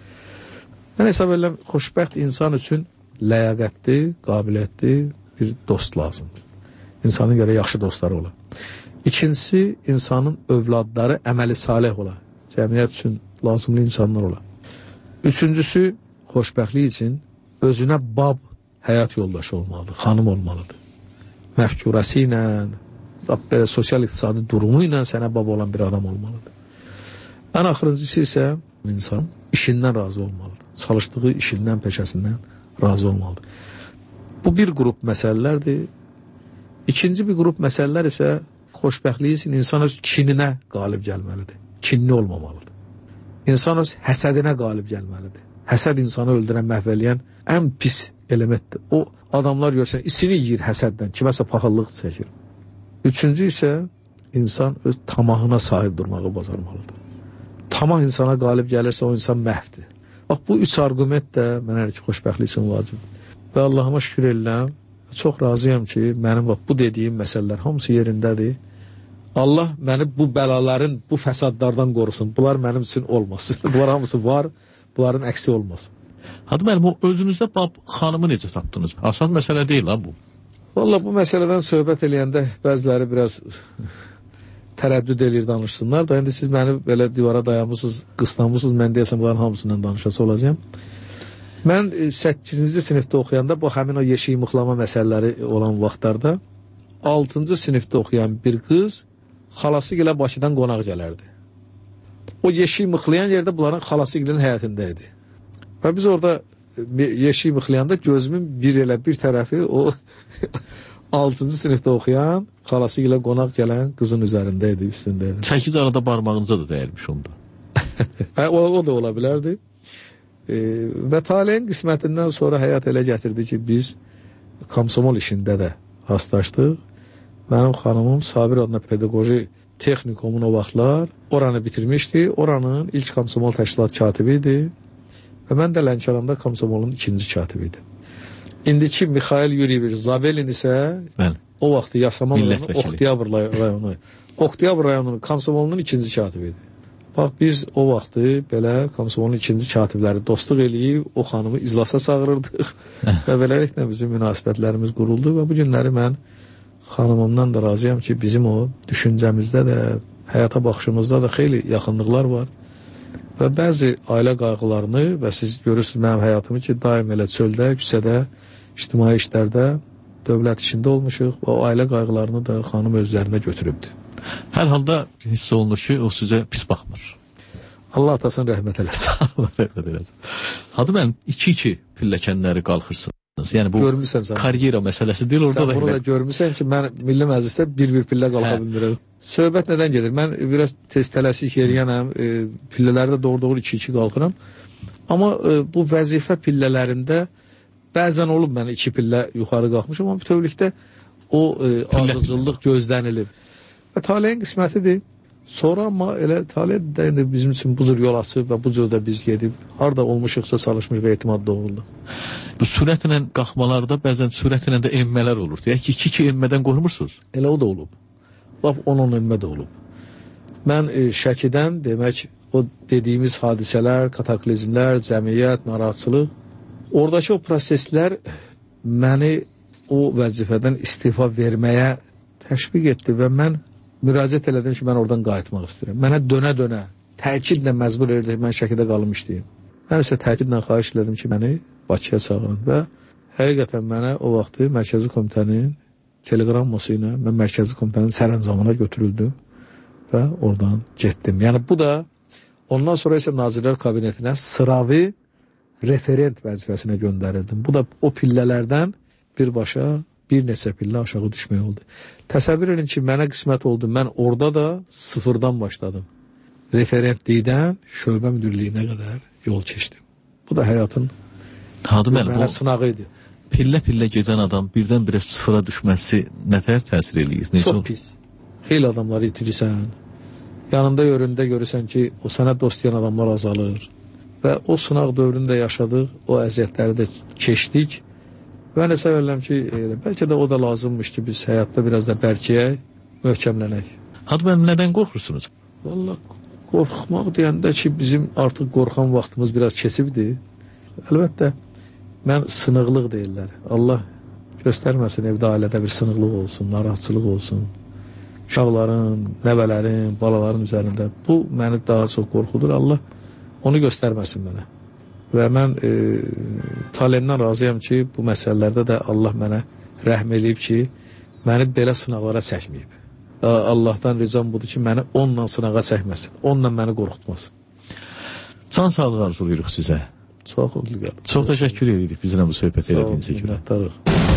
Mən hesab edirəm, xoşbəxt insan üçün ləyaqətli, qabiliyyətli bir dost lazımdır. İnsanın görə yaxşı dostları ola. İkincisi, insanın övladları əməli salih ola. Cəmiyyət üçün lazımlı insanlar ola. Üçüncüsü, xoşbəxtlik üçün özünə bab həyat yoldaşı olmalıdır, xanım olmalıdır. Məfkurəsi ilə, sosial-iqtisadi durumu ilə sənə bab olan bir adam olmalıdır. Ən axırıncısı isə insan işindən razı olmalıdır. Çalışdığı işindən, peşəsindən razı olmalıdır. Bu bir qrup məsələlərdir. İkinci bir qrup məsələlər isə xoşbəxtliyi üçün insan öz kininə qalib gəlməlidir. Kinli olmamalıdır. İnsan öz həsədinə qalib gəlməlidir. Həsəd insanı öldürən, məhv eləyən ən pis elementdir. O adamlar görsən, isini yiyir həsəddən, kiməsə paxıllıq çəkir. Üçüncü isə insan öz tamahına sahib durmağı bacarmalıdır. Tamah insana qalib gəlirsə, o insan məhvdir. Bax, bu üç argument də mənə ki, xoşbəxtlik üçün vacibdir. Və Allahıma şükür edirəm, çox razıyam ki, mənim bu dediyim məsələlər hamısı yerindədir. Allah məni bu bəlaların, bu fəsadlardan qorusun. Bunlar mənim üçün olmasın. Bunlar hamısı var, bunların əksi olmasın. Hadi müəllim, o özünüzdə bab xanımı necə tapdınız? Asan məsələ deyil ha bu. Valla bu məsələdən söhbət eləyəndə bəziləri biraz tərəddüd eləyir danışsınlar da. İndi siz məni belə divara dayanmışsınız, qıslanmışsınız, mən deyəsəm bunların hamısından danışası olacağım. Mən 8-ci sinifdə oxuyanda, bu həmin o yeşik mıxlama məsələləri olan vaxtlarda 6-cı sinifdə oxuyan bir qız xalası ilə Bakıdan qonaq gələrdi. O yeşik mıxlayan yerdə bunların xalası ilə həyətində idi. Və biz orada yeşik mıxlayanda gözümün bir tərəfi o 6-cı sinifdə oxuyan xalası ilə qonaq gələn qızın üzərində idi, üstündə idi. 8 arada barmağınıza da dəyərmiş onda. O da ola bilərdi. Və taleyin qismətindən sonra həyat elə gətirdi ki, biz komsomol işində də rastlaşdıq. Mənim xanımım Sabir adına pedaqoji texnikumun o vaxtlar oranı bitirmişdi. Oranın ilk komsomol təşkilat katibi idi. Və mən də Lənkəranda komsomolun ikinci katibi idim. İndiki Mikhail Yuriyeviç Zabelin isə o vaxtı Yasamal rayonu, Oktyabr rayonunun komsomolunun ikinci katibi idi. Bax, biz o vaxtı belə komsomolun ikinci katibləri dostluq eləyib, o xanımı iclasa çağırırdıq və beləliklə bizim münasibətlərimiz quruldu və bu günləri mən xanımımdan da razıyam ki, bizim o düşüncəmizdə də, həyata baxışımızda da xeyli yaxınlıqlar var və bəzi ailə qayğılarını və siz görürsünüz mənim həyatımı ki, daim elə çöldə, küçədə, ictimai işlərdə, dövlət işində olmuşuq və o ailə qayğılarını da xanım özlərində götürübdür. Hər halda hiss olunur ki, o sizə pis baxmır. Allah atasını rəhmət eləsin. Allah rəhmət eləsin. Hadı mən 2-2 pilləkənləri qalxırsınız. Yəni bu karyera məsələsi deyil orada da. Sən bunu da görmüsən ki, mən Milli Məclisdə bir pillə qalxa bilmirəm. Söhbət nədən gedir? Mən biraz tez tələsik yeriyənəm, pillələri də doğru 2-2 qalxıram. Amma bu vəzifə pillələrində bəzən olub mən 2 pillə yuxarı qalxmışam, amma bütövlükdə o ardıcıllıq gözlənilib. Və taleyin qismətidir. Sonra amma elə talih də bizim üçün bu cür yol açıb və bu cür də biz gedib harada olmuşuqsa çalışmış və etimad doğruldu. Bu sürətlə qalxmalarda bəzən sürətlə də enmələr olur. Deyək ki, 2-2 enmədən qorxmursunuz. Elə o da olub. Laf 10-10 enmə də olub. Mən Şəkidən demək o dediyimiz hadisələr, kataklizmlər, cəmiyyət, narahatçılıq, oradakı o proseslər məni o vəzifədən istifa verməyə təşviq etdi və mən müraciət elədim ki, mən oradan qayıtmaq istəyirəm. Mənə dönə-dönə, təkidlə məcbur edirdi ki, mən Şəkidə qalım işləyim. Mən isə təkidlə xahiş elədim ki, məni Bakıya çağırın və həqiqətən mənə o vaxtı Mərkəzi Komitənin telegramması ilə mən Mərkəzi Komitənin sərəncamına götürüldüm və oradan getdim. Yəni bu da ondan sonra isə Nazirlər Kabinetinə sıravi referent vəzifəsinə göndərildim. Bu da o pillələrdən birbaşa bir neçə pillə aşağı düşmək oldu. Təsəvvür edin ki, mənə qismət oldu. Mən orada da sıfırdan başladım. Referentlikdən şöbə müdürlüyünə qədər yol keçdim. Bu da həyatın mənə sınağı idi. Pillə-pillə gedən adam birdən-birə sıfıra düşməsi nətər təsir eləyir? Çox pis. Xeyli adamları itirirsən. Yanında yöründə görürsən ki, o sənə dost deyən adamlar azalır. Və o sınaq dövründə yaşadıq, o əziyyətləri də keçdik. Mən hesab edirəm ki, bəlkə də o da lazımmış ki, biz həyatda biraz da bərkiyək, möhkəmlənək. Hadı mən nədən qorxursunuz? Vallahi qorxmaq deyəndə ki, bizim artıq qorxan vaxtımız biraz kesibdir. Əlbəttə, mən sınıqlıq deyirlər. Allah göstərməsin, evdə ailədə bir sınıqlıq olsun, narahatçılıq olsun. Uşaqların, nəvələrin, balaların üzərində. Bu məni daha çox qorxudur. Allah onu göstərməsin mənə. Və mən talimdən razıyam ki, bu məsələlərdə də Allah mənə rəhm eləyib ki, məni belə sınaqlara çəkməyib. Allahdan ricam budur ki, məni onunla sınağa çəkməsin, onunla məni qorxutmasın. Can sağlığı arzulayırıq sizə. Çox təşəkkür edirik bizimlə bu söhbət elədiyinizə görə.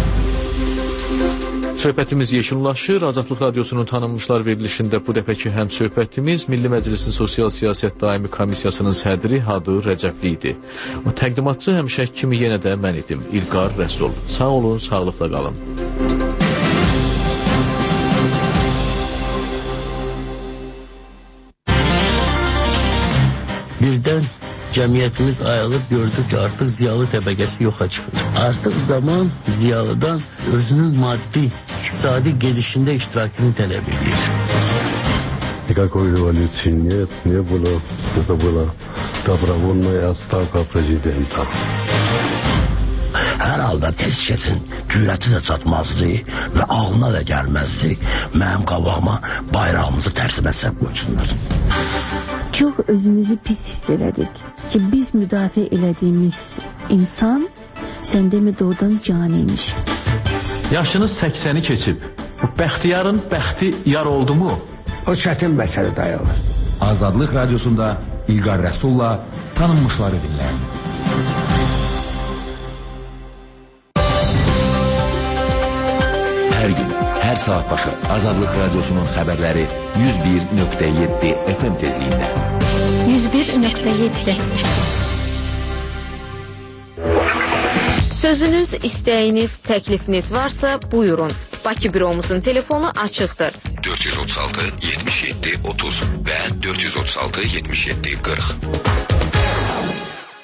Söhbətimiz yekunlaşır. Azadlıq Radiosunun tanınmışlar verilişində bu dəfəki həm söhbətimiz Milli Məclisin Sosial Siyasət Daimi Komissiyasının sədri Hadı Rəcəbli idi. O təqdimatçı həmişək kimi yenə də mən idim, İlqar Rəsul. Sağ olun, sağlıqla qalın. Birdən cəmiyyətimiz ayılıb gördük ki, artıq ziyalı təbəqəsi yoxa çıxır. Artıq zaman ziyalıdan özünün maddi, iqtisadi gedişində iştirakını tələb edir. никакой революции нет, не было. Это была добровольная отставка президента. Hər halda heç kəsin cürəti də çatmazdı və ağlına da gəlməzdi mənim qabağıma bayrağımızı tərsimə səb qoysunlar. Çox özümüzü pis hiss elədik ki, biz müdafiə elədiyimiz insan sən demə doğrudan caniymiş. Yaşınız 80'i keçib. Bu bəxtiyarın bəxti yar oldu mu? O çətin məsələ dayanır. Azadlıq Radiosunda İlqar Rəsulla tanınmışları dinləyin. Hər gün, hər saat başı Azadlıq Radiosunun xəbərləri 101.7 FM tezliyində. 101.7 Sözünüz, istəyiniz, təklifiniz varsa buyurun. Bakı büromuzun telefonu açıqdır. 436 77 30 və 436 77 40.